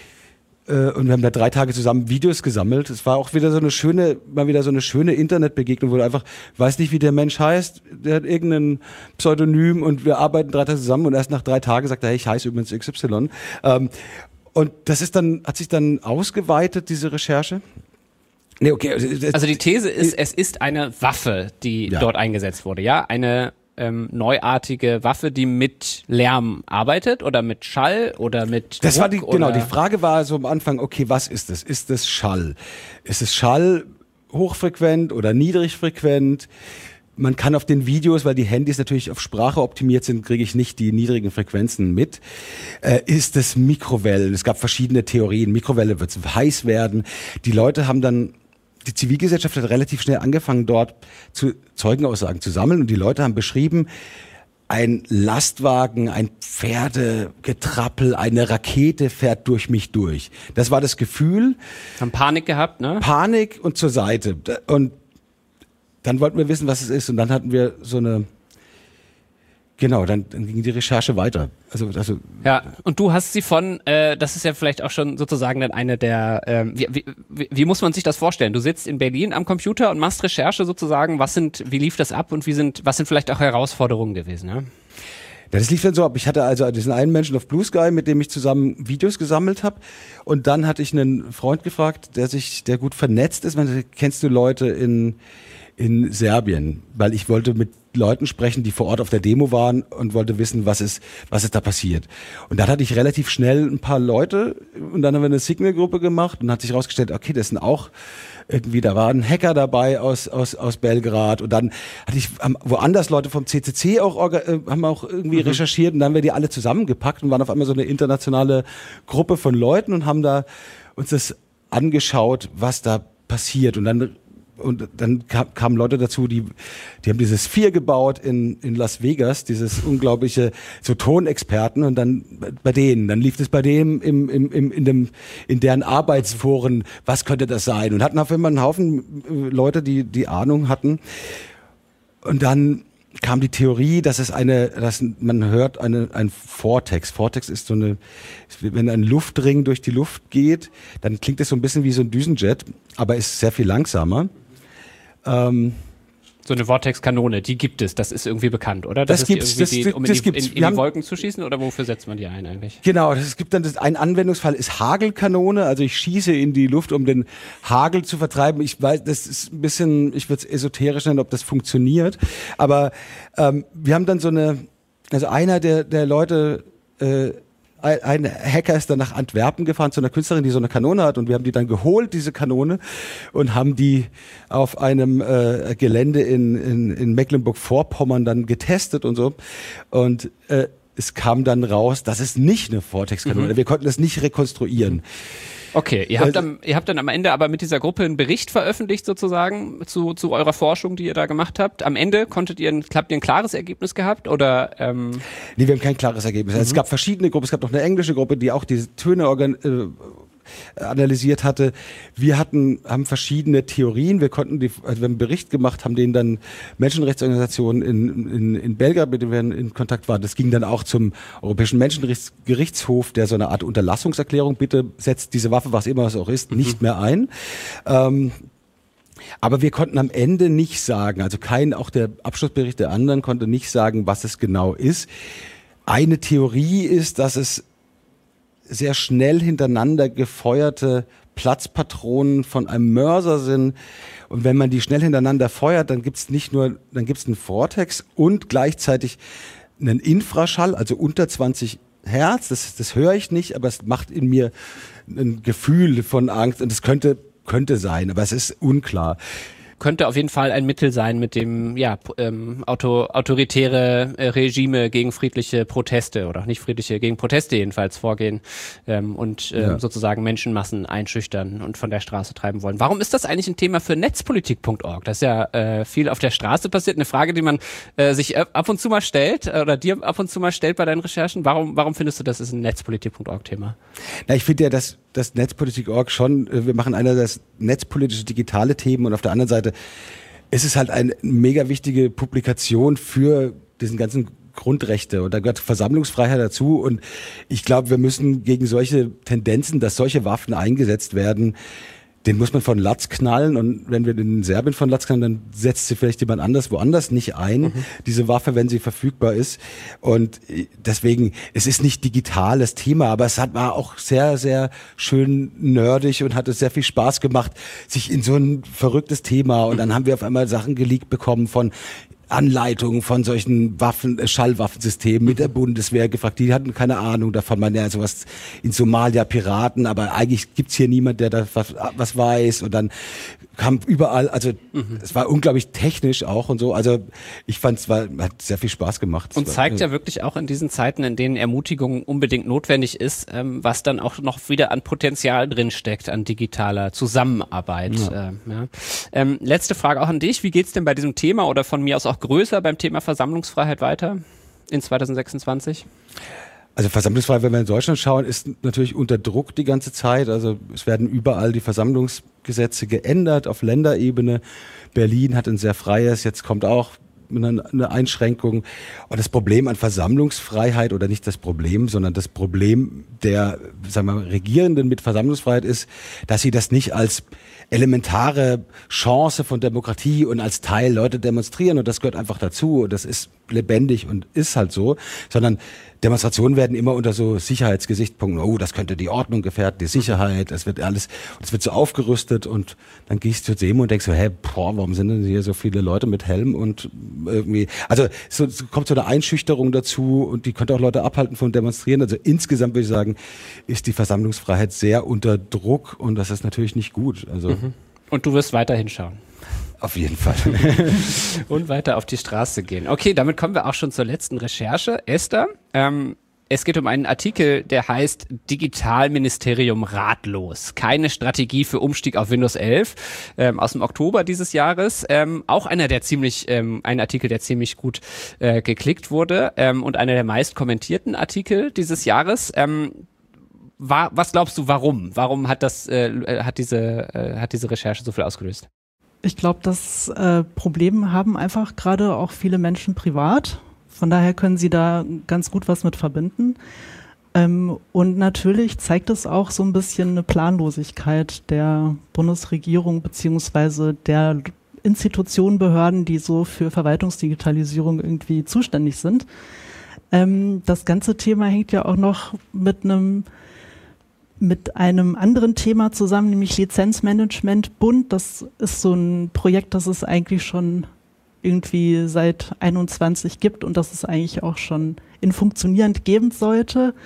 äh, und wir haben da drei Tage zusammen Videos gesammelt. Es war auch wieder so eine schöne, mal wieder so eine schöne Internetbegegnung, wo du einfach, weiß nicht, wie der Mensch heißt, der hat irgendein Pseudonym und wir arbeiten drei Tage zusammen und erst nach drei Tagen sagt er, hey, ich heiße übrigens X Y. Ähm, und das ist dann, hat sich dann ausgeweitet, diese Recherche. Nee, okay. Also die These ist, es ist eine Waffe, die ja. dort eingesetzt wurde, ja? Eine Ähm, neuartige Waffe, die mit Lärm arbeitet oder mit Schall oder mit Das Druck, war die, genau, oder? die Frage war so am Anfang, okay, was ist das? Ist das Schall? Ist es Schall hochfrequent oder niedrigfrequent? Man kann auf den Videos, weil die Handys natürlich auf Sprache optimiert sind, kriege ich nicht die niedrigen Frequenzen mit. Äh, ist es Mikrowellen? Es gab verschiedene Theorien. Mikrowelle wird heiß werden. Die Leute haben dann Die Zivilgesellschaft hat relativ schnell angefangen, dort zu Zeugenaussagen zu sammeln und die Leute haben beschrieben, ein Lastwagen, ein Pferdegetrappel, eine Rakete fährt durch mich durch. Das war das Gefühl. Haben Panik gehabt, ne? Panik und zur Seite. Und dann wollten wir wissen, was es ist und dann hatten wir so eine Genau, dann, dann ging die Recherche weiter. Also, also ja, und du hast sie von, äh, das ist ja vielleicht auch schon sozusagen dann eine der, ähm, wie, wie, wie, wie muss man sich das vorstellen? Du sitzt in Berlin am Computer und machst Recherche sozusagen. Was sind, wie lief das ab und wie sind, was sind vielleicht auch Herausforderungen gewesen? Ja? Das lief dann so ab. Ich hatte also diesen einen Menschen auf Blue Sky, mit dem ich zusammen Videos gesammelt habe. Und dann hatte ich einen Freund gefragt, der sich, der gut vernetzt ist. Man, kennst du Leute in, in Serbien? Weil ich wollte mit Leuten sprechen, die vor Ort auf der Demo waren und wollte wissen, was ist, was ist da passiert. Und dann hatte ich relativ schnell ein paar Leute und dann haben wir eine Signal-Gruppe gemacht und hat sich herausgestellt, okay, das sind auch irgendwie, da war ein Hacker dabei aus, aus, aus Belgrad und dann hatte ich haben woanders Leute vom C C C auch, äh, haben auch irgendwie mhm. recherchiert und dann haben wir die alle zusammengepackt und waren auf einmal so eine internationale Gruppe von Leuten und haben da uns das angeschaut, was da passiert und dann Und dann kam, kamen Leute dazu, die, die haben dieses Sphere gebaut in, in Las Vegas, dieses unglaubliche, so Tonexperten und dann bei denen, dann lief es bei dem im, im, im, in dem, in deren Arbeitsforen, was könnte das sein? Und hatten auf einmal einen Haufen Leute, die, die Ahnung hatten. Und dann kam die Theorie, dass es eine, dass man hört, eine, ein Vortex. Vortex ist so eine, wenn ein Luftring durch die Luft geht, dann klingt es so ein bisschen wie so ein Düsenjet, aber ist sehr viel langsamer. Ähm, so eine Vortex-Kanone, die gibt es, das ist irgendwie bekannt, oder? Das, das gibt's, das, die, um das in die, gibt's. in, in die Wolken zu schießen, oder wofür setzt man die ein eigentlich? Genau, es gibt dann das, ein Anwendungsfall ist Hagelkanone, also ich schieße in die Luft, um den Hagel zu vertreiben. Ich weiß, das ist ein bisschen, ich würde es esoterisch nennen, ob das funktioniert, aber ähm, wir haben dann so eine, also einer der, der Leute, äh, ein Hacker ist dann nach Antwerpen gefahren zu einer Künstlerin, die so eine Kanone hat und wir haben die dann geholt, diese Kanone, und haben die auf einem äh, Gelände in, in, in Mecklenburg-Vorpommern dann getestet und so und äh, es kam dann raus, das ist nicht eine Vortex-Kanone, mhm. wir konnten das nicht rekonstruieren. Okay, ihr habt, am, ihr habt dann am Ende aber mit dieser Gruppe einen Bericht veröffentlicht sozusagen zu, zu eurer Forschung, die ihr da gemacht habt. Am Ende konntet ihr ein, habt ihr ein klares Ergebnis gehabt oder? Ähm Nee, wir haben kein klares Ergebnis. Mhm. Es gab verschiedene Gruppen, es gab noch eine englische Gruppe, die auch diese Töne organ äh, analysiert hatte. Wir hatten, haben verschiedene Theorien. Wir konnten die, also wir haben einen Bericht gemacht, haben den dann Menschenrechtsorganisationen in, in, in Belgrad, mit denen wir in Kontakt waren. Das ging dann auch zum Europäischen Menschenrechtsgerichtshof, der so eine Art Unterlassungserklärung, bitte setzt diese Waffe, was immer es auch ist, mhm. nicht mehr ein. Ähm, aber wir konnten am Ende nicht sagen, also kein, auch der Abschlussbericht der anderen konnte nicht sagen, was es genau ist. Eine Theorie ist, dass es sehr schnell hintereinander gefeuerte Platzpatronen von einem Mörser sind. Und wenn man die schnell hintereinander feuert, dann gibt's nicht nur, dann gibt's einen Vortex und gleichzeitig einen Infraschall, also unter zwanzig Hertz. Das, das höre ich nicht, aber es macht in mir ein Gefühl von Angst. Und es könnte, könnte sein, aber es ist unklar. Könnte auf jeden Fall ein Mittel sein, mit dem ja ähm, auto, autoritäre äh, Regime gegen friedliche Proteste oder nicht friedliche, gegen Proteste jedenfalls vorgehen ähm, und äh, ja. sozusagen Menschenmassen einschüchtern und von der Straße treiben wollen. Warum ist das eigentlich ein Thema für netzpolitik punkt org? Das ist ja äh, viel auf der Straße passiert. Eine Frage, die man äh, sich ab und zu mal stellt äh, oder dir ab und zu mal stellt bei deinen Recherchen. Warum, warum findest du, das ist ein netzpolitik punkt org-Thema? Na, ich finde ja, dass das netzpolitik punkt org schon, wir machen einerseits netzpolitische digitale Themen und auf der anderen Seite ist es halt eine mega wichtige Publikation für diesen ganzen Grundrechte und da gehört Versammlungsfreiheit dazu und ich glaube, wir müssen gegen solche Tendenzen, dass solche Waffen eingesetzt werden, den muss man von Latz knallen und wenn wir in Serbien von Latz knallen, dann setzt sie vielleicht jemand anders woanders nicht ein, mhm. diese Waffe, wenn sie verfügbar ist. Und deswegen, es ist nicht digital das Thema, aber es hat war auch sehr, sehr schön nerdig und hat es sehr viel Spaß gemacht, sich in so ein verrücktes Thema und dann haben wir auf einmal Sachen geleakt bekommen von Anleitungen von solchen Waffen, Schallwaffensystemen mit der Bundeswehr gefragt. Die hatten keine Ahnung davon. Man ja sowas in Somalia Piraten, aber eigentlich gibt's hier niemand, der da was, was weiß. Und dann kam überall, also mhm. es war unglaublich technisch auch und so. Also ich fand es war hat sehr viel Spaß gemacht. Und zeigt ja wirklich auch in diesen Zeiten, in denen Ermutigung unbedingt notwendig ist, ähm, was dann auch noch wieder an Potenzial drin steckt, an digitaler Zusammenarbeit. Ja. Ähm, ja. Ähm, letzte Frage auch an dich. Wie geht's denn bei diesem Thema oder von mir aus auch größer beim Thema Versammlungsfreiheit weiter in zwanzig sechsundzwanzig? Also Versammlungsfreiheit, wenn wir in Deutschland schauen, ist natürlich unter Druck die ganze Zeit. Also es werden überall die Versammlungsgesetze geändert auf Länderebene. Berlin hat ein sehr freies, jetzt kommt auch eine, eine Einschränkung. Und das Problem an Versammlungsfreiheit oder nicht das Problem, sondern das Problem der, sagen wir mal, Regierenden mit Versammlungsfreiheit ist, dass sie das nicht als elementare Chance von Demokratie und als Teil Leute demonstrieren und das gehört einfach dazu und das ist lebendig und ist halt so, sondern Demonstrationen werden immer unter so Sicherheitsgesichtspunkten, oh, das könnte die Ordnung gefährden, die Sicherheit, das wird alles, es wird so aufgerüstet und dann gehst du zu dem und denkst so, hä, boah, warum sind denn hier so viele Leute mit Helm und irgendwie, also so, so kommt so eine Einschüchterung dazu und die könnte auch Leute abhalten von Demonstrieren, also insgesamt würde ich sagen, ist die Versammlungsfreiheit sehr unter Druck und das ist natürlich nicht gut, also. Mhm. Und du wirst weiterhin schauen. Auf jeden Fall. Und weiter auf die Straße gehen. Okay, damit kommen wir auch schon zur letzten Recherche. Esther, ähm, es geht um einen Artikel, der heißt Digitalministerium ratlos. Keine Strategie für Umstieg auf Windows elf, ähm, aus dem Oktober dieses Jahres. Ähm, auch einer, der ziemlich, ähm, ein Artikel, der ziemlich gut äh, geklickt wurde ähm, und einer der meist kommentierten Artikel dieses Jahres. Ähm, war, was glaubst du, warum? Warum hat das, äh, hat diese, äh, hat diese Recherche so viel ausgelöst? Ich glaube, das äh, Problem haben einfach gerade auch viele Menschen privat. Von daher können sie da ganz gut was mit verbinden. Ähm, und natürlich zeigt es auch so ein bisschen eine Planlosigkeit der Bundesregierung beziehungsweise der Institutionen, Behörden, die so für Verwaltungsdigitalisierung irgendwie zuständig sind. Ähm, das ganze Thema hängt ja auch noch mit einem mit einem anderen Thema zusammen, nämlich Lizenzmanagement Bund. Das ist so ein Projekt, das es eigentlich schon irgendwie seit einundzwanzig gibt und das es eigentlich auch schon in funktionierend geben sollte.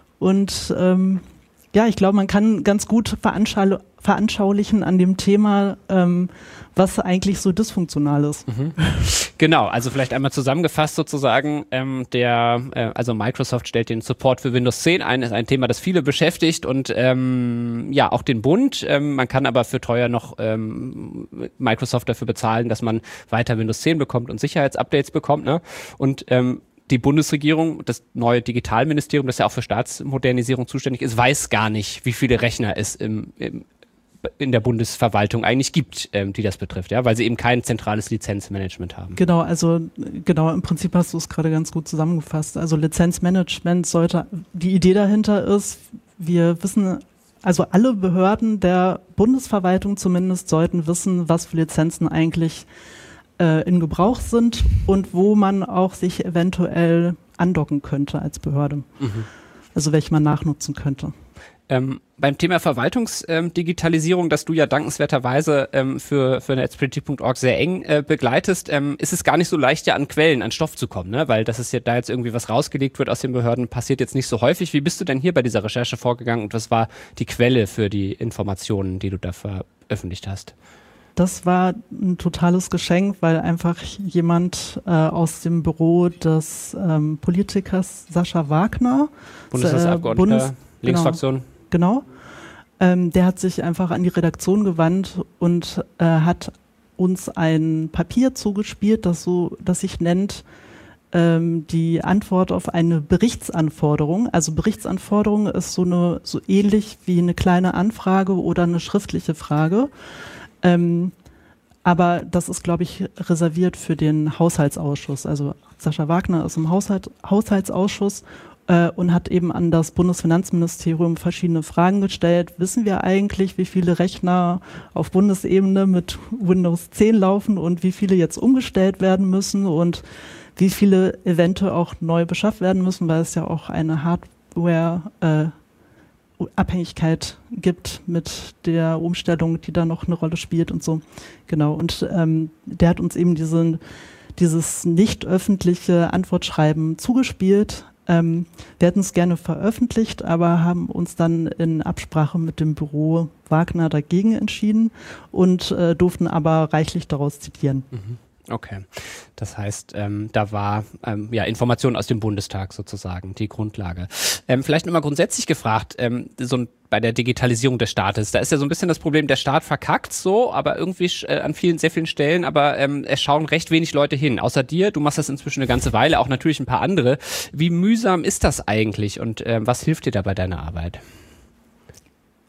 Und ähm, ja, ich glaube, man kann ganz gut veranschau- veranschaulichen an dem Thema, ähm, was eigentlich so dysfunktional ist. Mhm. Genau, also vielleicht einmal zusammengefasst sozusagen, ähm, der, äh, also Microsoft stellt den Support für Windows zehn ein, ist ein Thema, das viele beschäftigt und ähm, ja, auch den Bund. Ähm, man kann aber für teuer noch ähm, Microsoft dafür bezahlen, dass man weiter Windows zehn bekommt und Sicherheitsupdates bekommt, ne? Und ähm, die Bundesregierung, das neue Digitalministerium, das ja auch für Staatsmodernisierung zuständig ist, weiß gar nicht, wie viele Rechner es im, im in der Bundesverwaltung eigentlich gibt, ähm, die das betrifft, ja, weil sie eben kein zentrales Lizenzmanagement haben. Genau, also genau, im Prinzip hast du es gerade ganz gut zusammengefasst. Also Lizenzmanagement sollte, die Idee dahinter ist, wir wissen, also alle Behörden der Bundesverwaltung zumindest sollten wissen, was für Lizenzen eigentlich äh, in Gebrauch sind und wo man auch sich eventuell andocken könnte als Behörde. Mhm. Also welche man nachnutzen könnte. Ähm, beim Thema Verwaltungsdigitalisierung, ähm, das du ja dankenswerterweise ähm, für, für netzpolitik punkt org sehr eng äh, begleitest, ähm, ist es gar nicht so leicht, ja an Quellen, an Stoff zu kommen, ne? Weil das ist ja da jetzt irgendwie was rausgelegt wird aus den Behörden, passiert jetzt nicht so häufig. Wie bist du denn hier bei dieser Recherche vorgegangen und was war die Quelle für die Informationen, die du da veröffentlicht hast? Das war ein totales Geschenk, weil einfach jemand äh, aus dem Büro des ähm, Politikers Sascha Wagner, Bundestagsabgeordneter, äh, Bundes- Linksfraktion. Genau. Ähm, der hat sich einfach an die Redaktion gewandt und äh, hat uns ein Papier zugespielt, das so, das sich nennt ähm, die Antwort auf eine Berichtsanforderung. Also Berichtsanforderung ist so eine so ähnlich wie eine kleine Anfrage oder eine schriftliche Frage. Ähm, aber das ist, glaube ich, reserviert für den Haushaltsausschuss. Also Sascha Wagner ist im Haushalt, Haushaltsausschuss und hat eben an das Bundesfinanzministerium verschiedene Fragen gestellt. Wissen wir eigentlich, wie viele Rechner auf Bundesebene mit Windows zehn laufen und wie viele jetzt umgestellt werden müssen und wie viele eventuell auch neu beschafft werden müssen, weil es ja auch eine Hardware-Abhängigkeit äh, gibt mit der Umstellung, die da noch eine Rolle spielt und so. Genau, und ähm, der hat uns eben diese, dieses nicht öffentliche Antwortschreiben zugespielt. Ähm, wir hätten es gerne veröffentlicht, aber haben uns dann in Absprache mit dem Büro Wagner dagegen entschieden und äh, durften aber reichlich daraus zitieren. Mhm. Okay, das heißt, ähm, da war ähm, ja Information aus dem Bundestag sozusagen die Grundlage. Ähm, vielleicht nochmal grundsätzlich gefragt, ähm, so ein, bei der Digitalisierung des Staates, da ist ja so ein bisschen das Problem, der Staat verkackt so, aber irgendwie äh, an vielen, sehr vielen Stellen, aber ähm, es schauen recht wenig Leute hin, außer dir. Du machst das inzwischen eine ganze Weile, auch natürlich ein paar andere. Wie mühsam ist das eigentlich und ähm, was hilft dir da bei deiner Arbeit?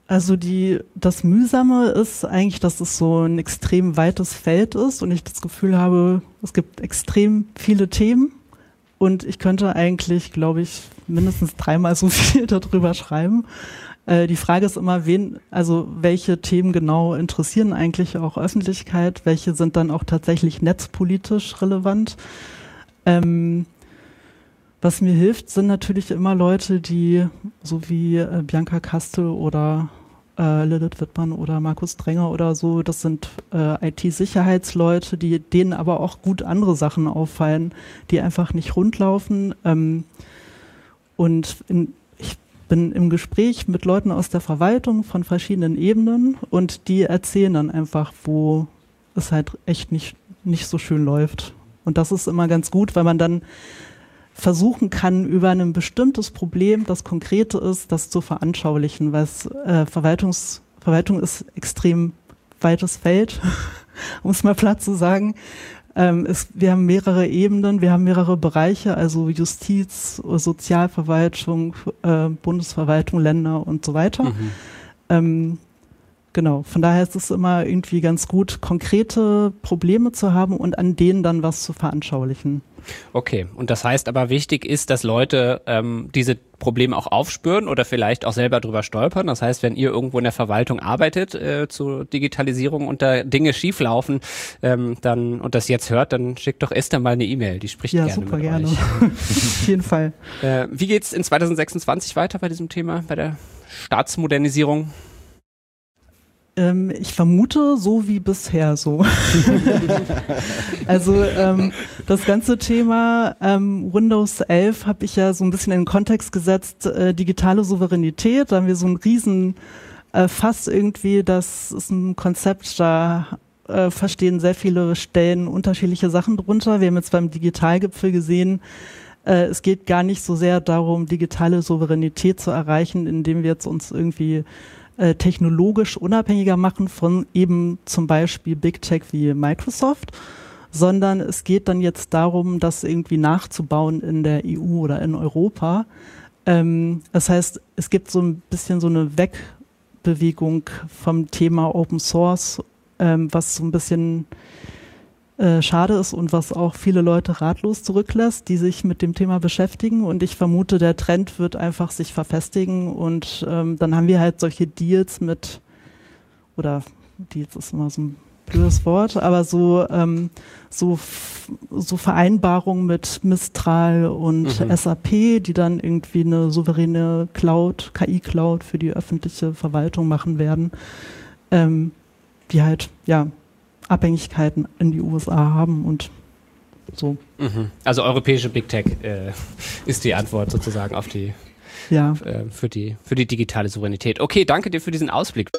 Also die, das Mühsame ist eigentlich, dass es so ein extrem weites Feld ist und ich das Gefühl habe, es gibt extrem viele Themen und ich könnte eigentlich, glaube ich, mindestens dreimal so viel darüber schreiben. Äh, die Frage ist immer, wen, also welche Themen genau interessieren eigentlich auch Öffentlichkeit, welche sind dann auch tatsächlich netzpolitisch relevant. Ähm, was mir hilft, sind natürlich immer Leute, die, so wie äh, Bianca Kastel oder äh, Lilith Wittmann oder Markus Drenger oder so, das sind äh, I T-Sicherheitsleute, die denen aber auch gut andere Sachen auffallen, die einfach nicht rundlaufen. Ähm, und in, ich bin im Gespräch mit Leuten aus der Verwaltung von verschiedenen Ebenen und die erzählen dann einfach, wo es halt echt nicht, nicht so schön läuft. Und das ist immer ganz gut, weil man dann versuchen kann, über ein bestimmtes Problem, das Konkrete ist, das zu veranschaulichen, weil es, äh, Verwaltungs, Verwaltung ist extrem weites Feld, um es mal platt zu sagen. Ähm, es, wir haben mehrere Ebenen, wir haben mehrere Bereiche, also Justiz, Sozialverwaltung, äh, Bundesverwaltung, Länder und so weiter. Mhm. Ähm, Genau, von daher ist es immer irgendwie ganz gut, konkrete Probleme zu haben und an denen dann was zu veranschaulichen. Okay, und das heißt aber, wichtig ist, dass Leute ähm, diese Probleme auch aufspüren oder vielleicht auch selber drüber stolpern. Das heißt, wenn ihr irgendwo in der Verwaltung arbeitet äh, zur Digitalisierung und da Dinge schieflaufen ähm, dann, und das jetzt hört, dann schickt doch Esther mal eine E-Mail, die spricht ja, gerne super, mit gerne. euch. Auf jeden Fall. Äh, wie geht's in zwanzig sechsundzwanzig weiter bei diesem Thema, bei der Staatsmodernisierung? Ähm, ich vermute, so wie bisher so. Also ähm, das ganze Thema ähm, Windows elf habe ich ja so ein bisschen in den Kontext gesetzt, äh, digitale Souveränität. Da haben wir so ein riesen äh, Fass irgendwie, das ist ein Konzept, da äh, verstehen sehr viele Stellen unterschiedliche Sachen drunter. Wir haben jetzt beim Digitalgipfel gesehen, äh, es geht gar nicht so sehr darum, digitale Souveränität zu erreichen, indem wir jetzt uns irgendwie technologisch unabhängiger machen von eben zum Beispiel Big Tech wie Microsoft, sondern es geht dann jetzt darum, das irgendwie nachzubauen in der E U oder in Europa. Ähm, das heißt, es gibt so ein bisschen so eine Wegbewegung vom Thema Open Source, ähm, was so ein bisschen äh, schade ist und was auch viele Leute ratlos zurücklässt, die sich mit dem Thema beschäftigen. Und ich vermute, der Trend wird einfach sich verfestigen und ähm, dann haben wir halt solche Deals mit, oder Deals ist immer so ein blödes Wort, aber so, ähm, so, so Vereinbarungen mit Mistral und mhm. S A P, die dann irgendwie eine souveräne Cloud, K I-Cloud für die öffentliche Verwaltung machen werden, ähm, die halt, ja, Abhängigkeiten in die U S A haben und so. Mhm. Also europäische Big Tech äh, ist die Antwort sozusagen auf die, ja. äh, für die, für die digitale Souveränität. Okay, danke dir für diesen Ausblick.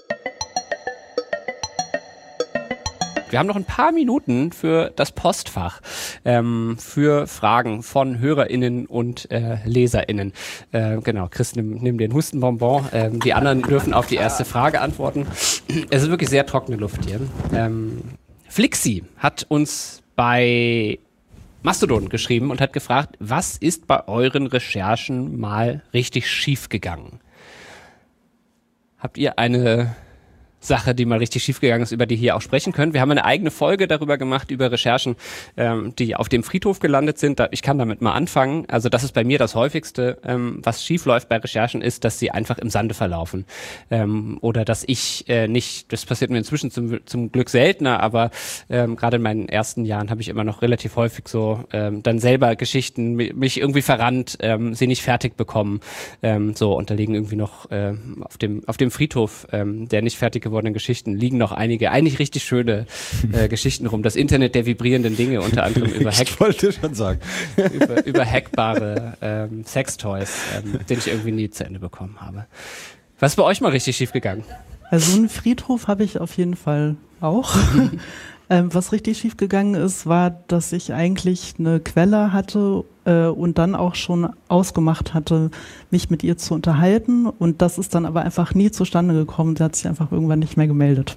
Wir haben noch ein paar Minuten für das Postfach, ähm, für Fragen von HörerInnen und äh, LeserInnen. Äh, genau, Chris, nimm, nimm den Hustenbonbon. Ähm, die anderen dürfen auf die erste Frage antworten. Es ist wirklich sehr trockene Luft hier. Ähm, Flixi hat uns bei Mastodon geschrieben und hat gefragt, was ist bei euren Recherchen mal richtig schief gegangen? Habt ihr eine Sache, die mal richtig schiefgegangen ist, über die hier auch sprechen können? Wir haben eine eigene Folge darüber gemacht, über Recherchen, ähm, die auf dem Friedhof gelandet sind. Da, ich kann damit mal anfangen. Also das ist bei mir das häufigste, ähm, was schief läuft bei Recherchen, ist, dass sie einfach im Sande verlaufen. Ähm, oder dass ich äh, nicht, das passiert mir inzwischen zum, zum Glück seltener, aber ähm, gerade in meinen ersten Jahren habe ich immer noch relativ häufig so ähm, dann selber Geschichten, mich irgendwie verrannt, ähm, sie nicht fertig bekommen. Ähm, so, und da liegen irgendwie noch ähm, auf dem auf dem Friedhof, ähm, der nicht fertig gewordenen Geschichten, liegen noch einige, eigentlich richtig schöne äh, Geschichten rum. Das Internet der vibrierenden Dinge, unter anderem über Hack. Ich wollte schon sagen. über, über hackbare ähm, Sextoys, ähm, den ich irgendwie nie zu Ende bekommen habe. Was ist bei euch mal richtig schief gegangen? Also einen Friedhof habe ich auf jeden Fall auch. ähm, was richtig schief gegangen ist, war, dass ich eigentlich eine Quelle hatte äh, und dann auch schon ausgemacht hatte, mich mit ihr zu unterhalten. Und das ist dann aber einfach nie zustande gekommen. Sie hat sich einfach irgendwann nicht mehr gemeldet.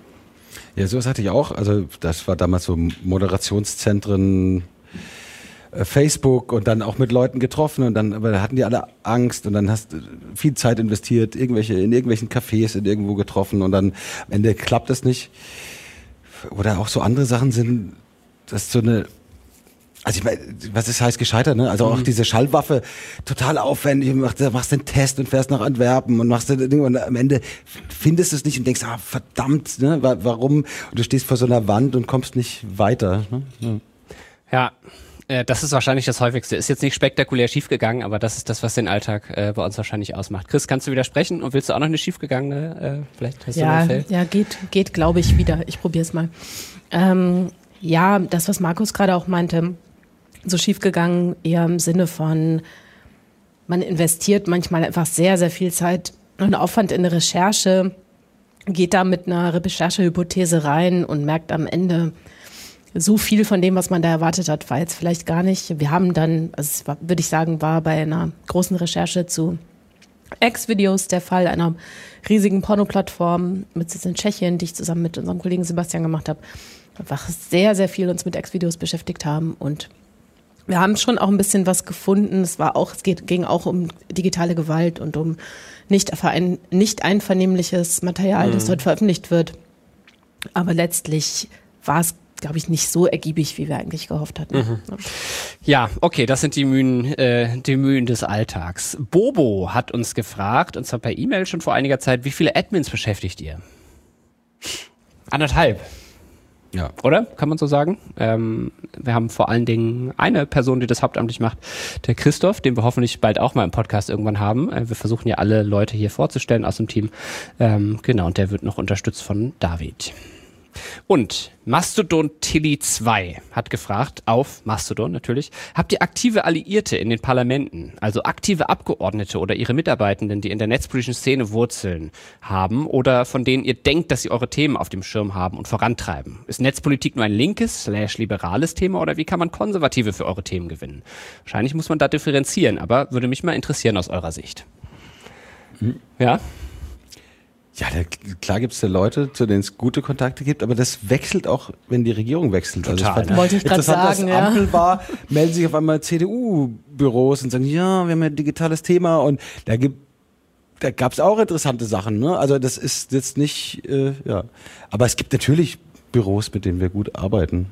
Ja, sowas hatte ich auch. Also das war damals so Moderationszentren, äh, Facebook und dann auch mit Leuten getroffen und dann, aber da hatten die alle Angst und dann hast du viel Zeit investiert, irgendwelche, in irgendwelchen Cafés in irgendwo getroffen und dann am Ende klappt das nicht. Oder auch so andere Sachen sind, das ist so eine, also ich meine, was ist heißt gescheitert, ne? Also auch mhm. diese Schallwaffe, total aufwendig, machst, machst den Test und fährst nach Antwerpen und machst das Ding und am Ende findest du es nicht und denkst, ah, verdammt, ne? Warum? Und du stehst vor so einer Wand und kommst nicht weiter. Ne? Ja. ja, das ist wahrscheinlich das Häufigste. Ist jetzt nicht spektakulär schiefgegangen, aber das ist das, was den Alltag äh, bei uns wahrscheinlich ausmacht. Chris, kannst du widersprechen und willst du auch noch eine schiefgegangene, äh, vielleicht hast ja, du ein Feld? Ja, geht, geht, glaube ich, wieder. Ich probiere es mal. Ähm, ja, das, was Markus gerade auch meinte, so schiefgegangen, eher im Sinne von, man investiert manchmal einfach sehr, sehr viel Zeit und Aufwand in eine Recherche, geht da mit einer Recherchehypothese rein und merkt am Ende, so viel von dem, was man da erwartet hat, war jetzt vielleicht gar nicht. Wir haben dann, also es war, würde ich sagen, war bei einer großen Recherche zu X-Videos der Fall, einer riesigen Porno-Plattform mit Sitz in Tschechien, die ich zusammen mit unserem Kollegen Sebastian gemacht habe, einfach sehr, sehr viel uns mit X-Videos beschäftigt haben und wir haben schon auch ein bisschen was gefunden. Es war auch, es geht, ging auch um digitale Gewalt und um nicht, verein, nicht einvernehmliches Material, mhm. das dort veröffentlicht wird. Aber letztlich war es, glaube ich, nicht so ergiebig, wie wir eigentlich gehofft hatten. Mhm. Ja, okay, das sind die Mühen, äh, die Mühen des Alltags. Bobo hat uns gefragt, und zwar per E-Mail schon vor einiger Zeit, wie viele Admins beschäftigt ihr? Anderthalb. Ja. Oder? Kann man so sagen? Ähm, wir haben vor allen Dingen eine Person, die das hauptamtlich macht, der Christoph, den wir hoffentlich bald auch mal im Podcast irgendwann haben. Äh, wir versuchen ja alle Leute hier vorzustellen aus dem Team. Ähm, genau, und der wird noch unterstützt von David. Und Mastodon Tilly zwei hat gefragt, auf Mastodon natürlich, habt ihr aktive Alliierte in den Parlamenten, also aktive Abgeordnete oder ihre Mitarbeitenden, die in der netzpolitischen Szene Wurzeln haben oder von denen ihr denkt, dass sie eure Themen auf dem Schirm haben und vorantreiben? Ist Netzpolitik nur ein linkes, slash liberales Thema oder wie kann man Konservative für eure Themen gewinnen? Wahrscheinlich muss man da differenzieren, aber würde mich mal interessieren aus eurer Sicht. Mhm. Ja? Ja, da, klar gibt es da Leute, zu denen es gute Kontakte gibt, aber das wechselt auch, wenn die Regierung wechselt. Total, also ne? Wollte ich gerade sagen, ja. Ampel war, melden sich auf einmal C D U-Büros und sagen, ja, wir haben ja ein digitales Thema und da gibt da gab es auch interessante Sachen. Ne? Also das ist jetzt nicht, äh, ja. Aber es gibt natürlich Büros, mit denen wir gut arbeiten.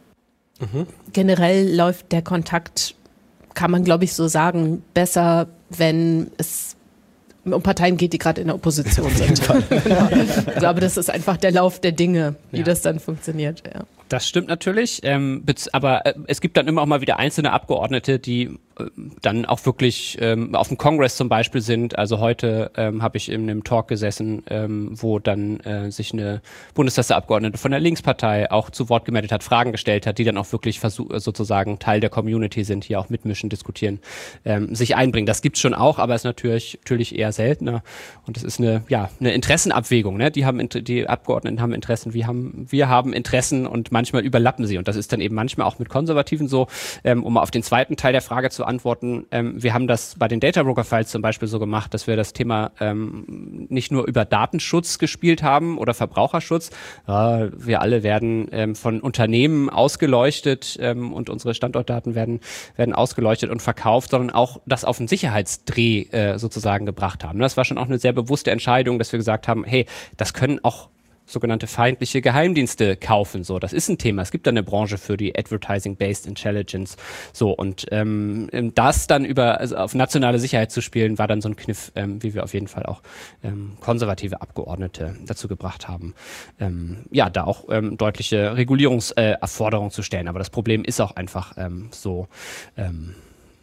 Mhm. Generell läuft der Kontakt, kann man glaube ich so sagen, besser, wenn es um Parteien geht, die gerade in der Opposition sind. Genau. Ich glaube, das ist einfach der Lauf der Dinge, wie ja. das dann funktioniert. Ja. Das stimmt natürlich, ähm, aber äh, es gibt dann immer auch mal wieder einzelne Abgeordnete, die äh, dann auch wirklich ähm, auf dem Kongress zum Beispiel sind. Also heute ähm, habe ich in einem Talk gesessen, ähm, wo dann äh, sich eine Bundestagsabgeordnete von der Linkspartei auch zu Wort gemeldet hat, Fragen gestellt hat, die dann auch wirklich versuch, sozusagen Teil der Community sind, hier auch mitmischen, diskutieren, ähm, sich einbringen. Das gibt's schon auch, aber ist natürlich natürlich eher seltener. Und es ist eine ja eine Interessenabwägung. Ne? Die haben die Abgeordneten haben Interessen, wir haben wir haben Interessen und manchmal überlappen sie und das ist dann eben manchmal auch mit Konservativen so, ähm, um mal auf den zweiten Teil der Frage zu antworten. Ähm, wir haben das bei den Data Broker Files zum Beispiel so gemacht, dass wir das Thema ähm, nicht nur über Datenschutz gespielt haben oder Verbraucherschutz. Äh, wir alle werden ähm, von Unternehmen ausgeleuchtet ähm, und unsere Standortdaten werden werden ausgeleuchtet und verkauft, sondern auch das auf einen Sicherheitsdreh äh, sozusagen gebracht haben. Das war schon auch eine sehr bewusste Entscheidung, dass wir gesagt haben, hey, das können auch sogenannte feindliche Geheimdienste kaufen. So, das ist ein Thema. Es gibt da eine Branche für die Advertising-Based Intelligence. So, und ähm, das dann über also auf nationale Sicherheit zu spielen, war dann so ein Kniff, ähm, wie wir auf jeden Fall auch ähm, konservative Abgeordnete dazu gebracht haben, ähm, ja, da auch ähm, deutliche Regulierungserforderungen äh, zu stellen. Aber das Problem ist auch einfach ähm, so ähm,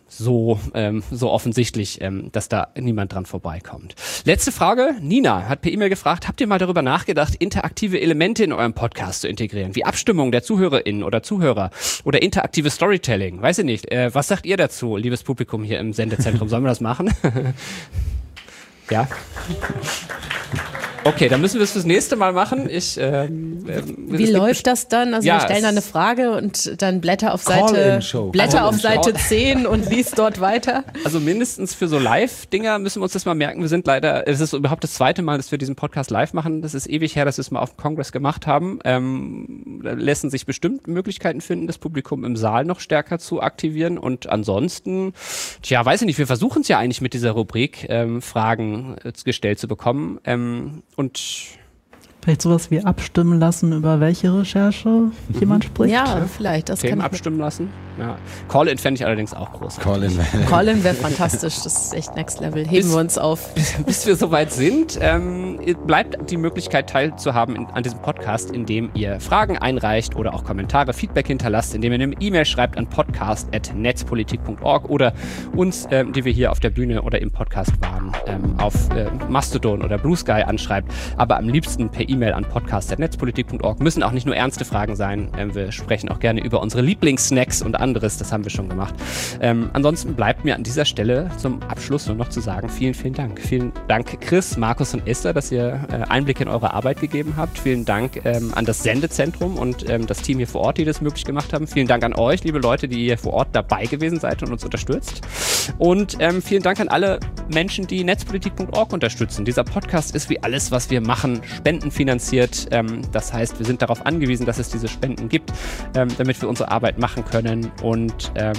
so ähm, so offensichtlich, ähm, dass da niemand dran vorbeikommt. Letzte Frage. Nina hat per E-Mail gefragt, habt ihr mal darüber nachgedacht, interaktive Elemente in eurem Podcast zu integrieren, wie Abstimmung der ZuhörerInnen oder Zuhörer oder interaktive Storytelling? Weiß ich nicht. Äh, was sagt ihr dazu, liebes Publikum hier im Sendezentrum? Sollen wir das machen? Ja? Okay, dann müssen wir es fürs nächste Mal machen. Ich, ähm, Wie läuft das dann? Also ja, wir stellen da eine Frage und dann Blätter auf Seite, Call-in-Show. Blätter auf Call-in-Show. Seite zehn und liest dort weiter. Also mindestens für so Live-Dinger müssen wir uns das mal merken. Wir sind leider, es ist überhaupt das zweite Mal, dass wir diesen Podcast live machen. Das ist ewig her, dass wir es mal auf dem Kongress gemacht haben. Ähm, da lassen sich bestimmt Möglichkeiten finden, das Publikum im Saal noch stärker zu aktivieren. Und ansonsten, tja, weiß ich nicht, wir versuchen es ja eigentlich mit dieser Rubrik, ähm, Fragen äh, gestellt zu bekommen. Ähm, und Vielleicht sowas wie abstimmen lassen, über welche Recherche mhm. jemand spricht. Ja, vielleicht. Das Themen kann ich abstimmen lassen. Ja. Call-in fände ich allerdings auch groß. Call-in. Call-in wäre fantastisch. Das ist echt Next Level. Heben Bis- wir uns auf. Bis, bis wir soweit sind, ähm, bleibt die Möglichkeit teilzuhaben in, an diesem Podcast, indem ihr Fragen einreicht oder auch Kommentare, Feedback hinterlasst, indem ihr eine E-Mail schreibt an podcast at netzpolitik punkt org oder uns, ähm, die wir hier auf der Bühne oder im Podcast waren, ähm, auf äh, Mastodon oder Blue Sky anschreibt, aber am liebsten per E-Mail an podcast at netzpolitik punkt org. Müssen auch nicht nur ernste Fragen sein, ähm, wir sprechen auch gerne über unsere Lieblingssnacks und anderes, das haben wir schon gemacht. Ähm, ansonsten bleibt mir an dieser Stelle zum Abschluss nur noch zu sagen, vielen, vielen Dank. Vielen Dank Chris, Markus und Esther, dass ihr äh, Einblick in eure Arbeit gegeben habt. Vielen Dank ähm, an das Sendezentrum und ähm, das Team hier vor Ort, die das möglich gemacht haben. Vielen Dank an euch, liebe Leute, die hier vor Ort dabei gewesen seid und uns unterstützt. Und ähm, vielen Dank an alle Menschen, die netzpolitik punkt org unterstützen. Dieser Podcast ist wie alles, was wir machen, spendenfinanziert. Ähm, das heißt, wir sind darauf angewiesen, dass es diese Spenden gibt, ähm, damit wir unsere Arbeit machen können. Und ähm,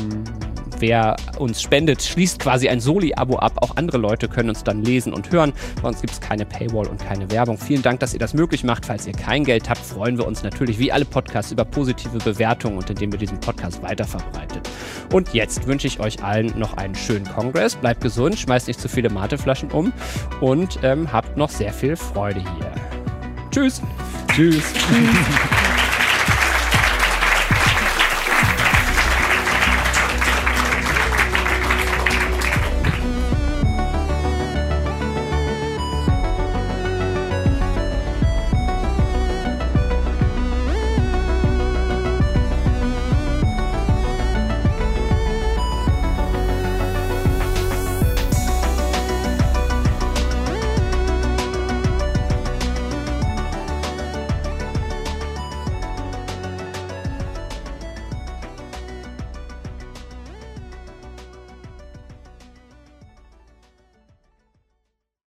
wer uns spendet, schließt quasi ein Soli-Abo ab. Auch andere Leute können uns dann lesen und hören. Bei uns gibt es keine Paywall und keine Werbung. Vielen Dank, dass ihr das möglich macht. Falls ihr kein Geld habt, freuen wir uns natürlich wie alle Podcasts über positive Bewertungen und indem ihr diesen Podcast weiterverbreitet. Und jetzt wünsche ich euch allen noch einen schönen Kongress. Bleibt gesund, schmeißt nicht zu viele Mateflaschen um und ähm, habt noch sehr viel Freude hier. Tschüss. Tschüss.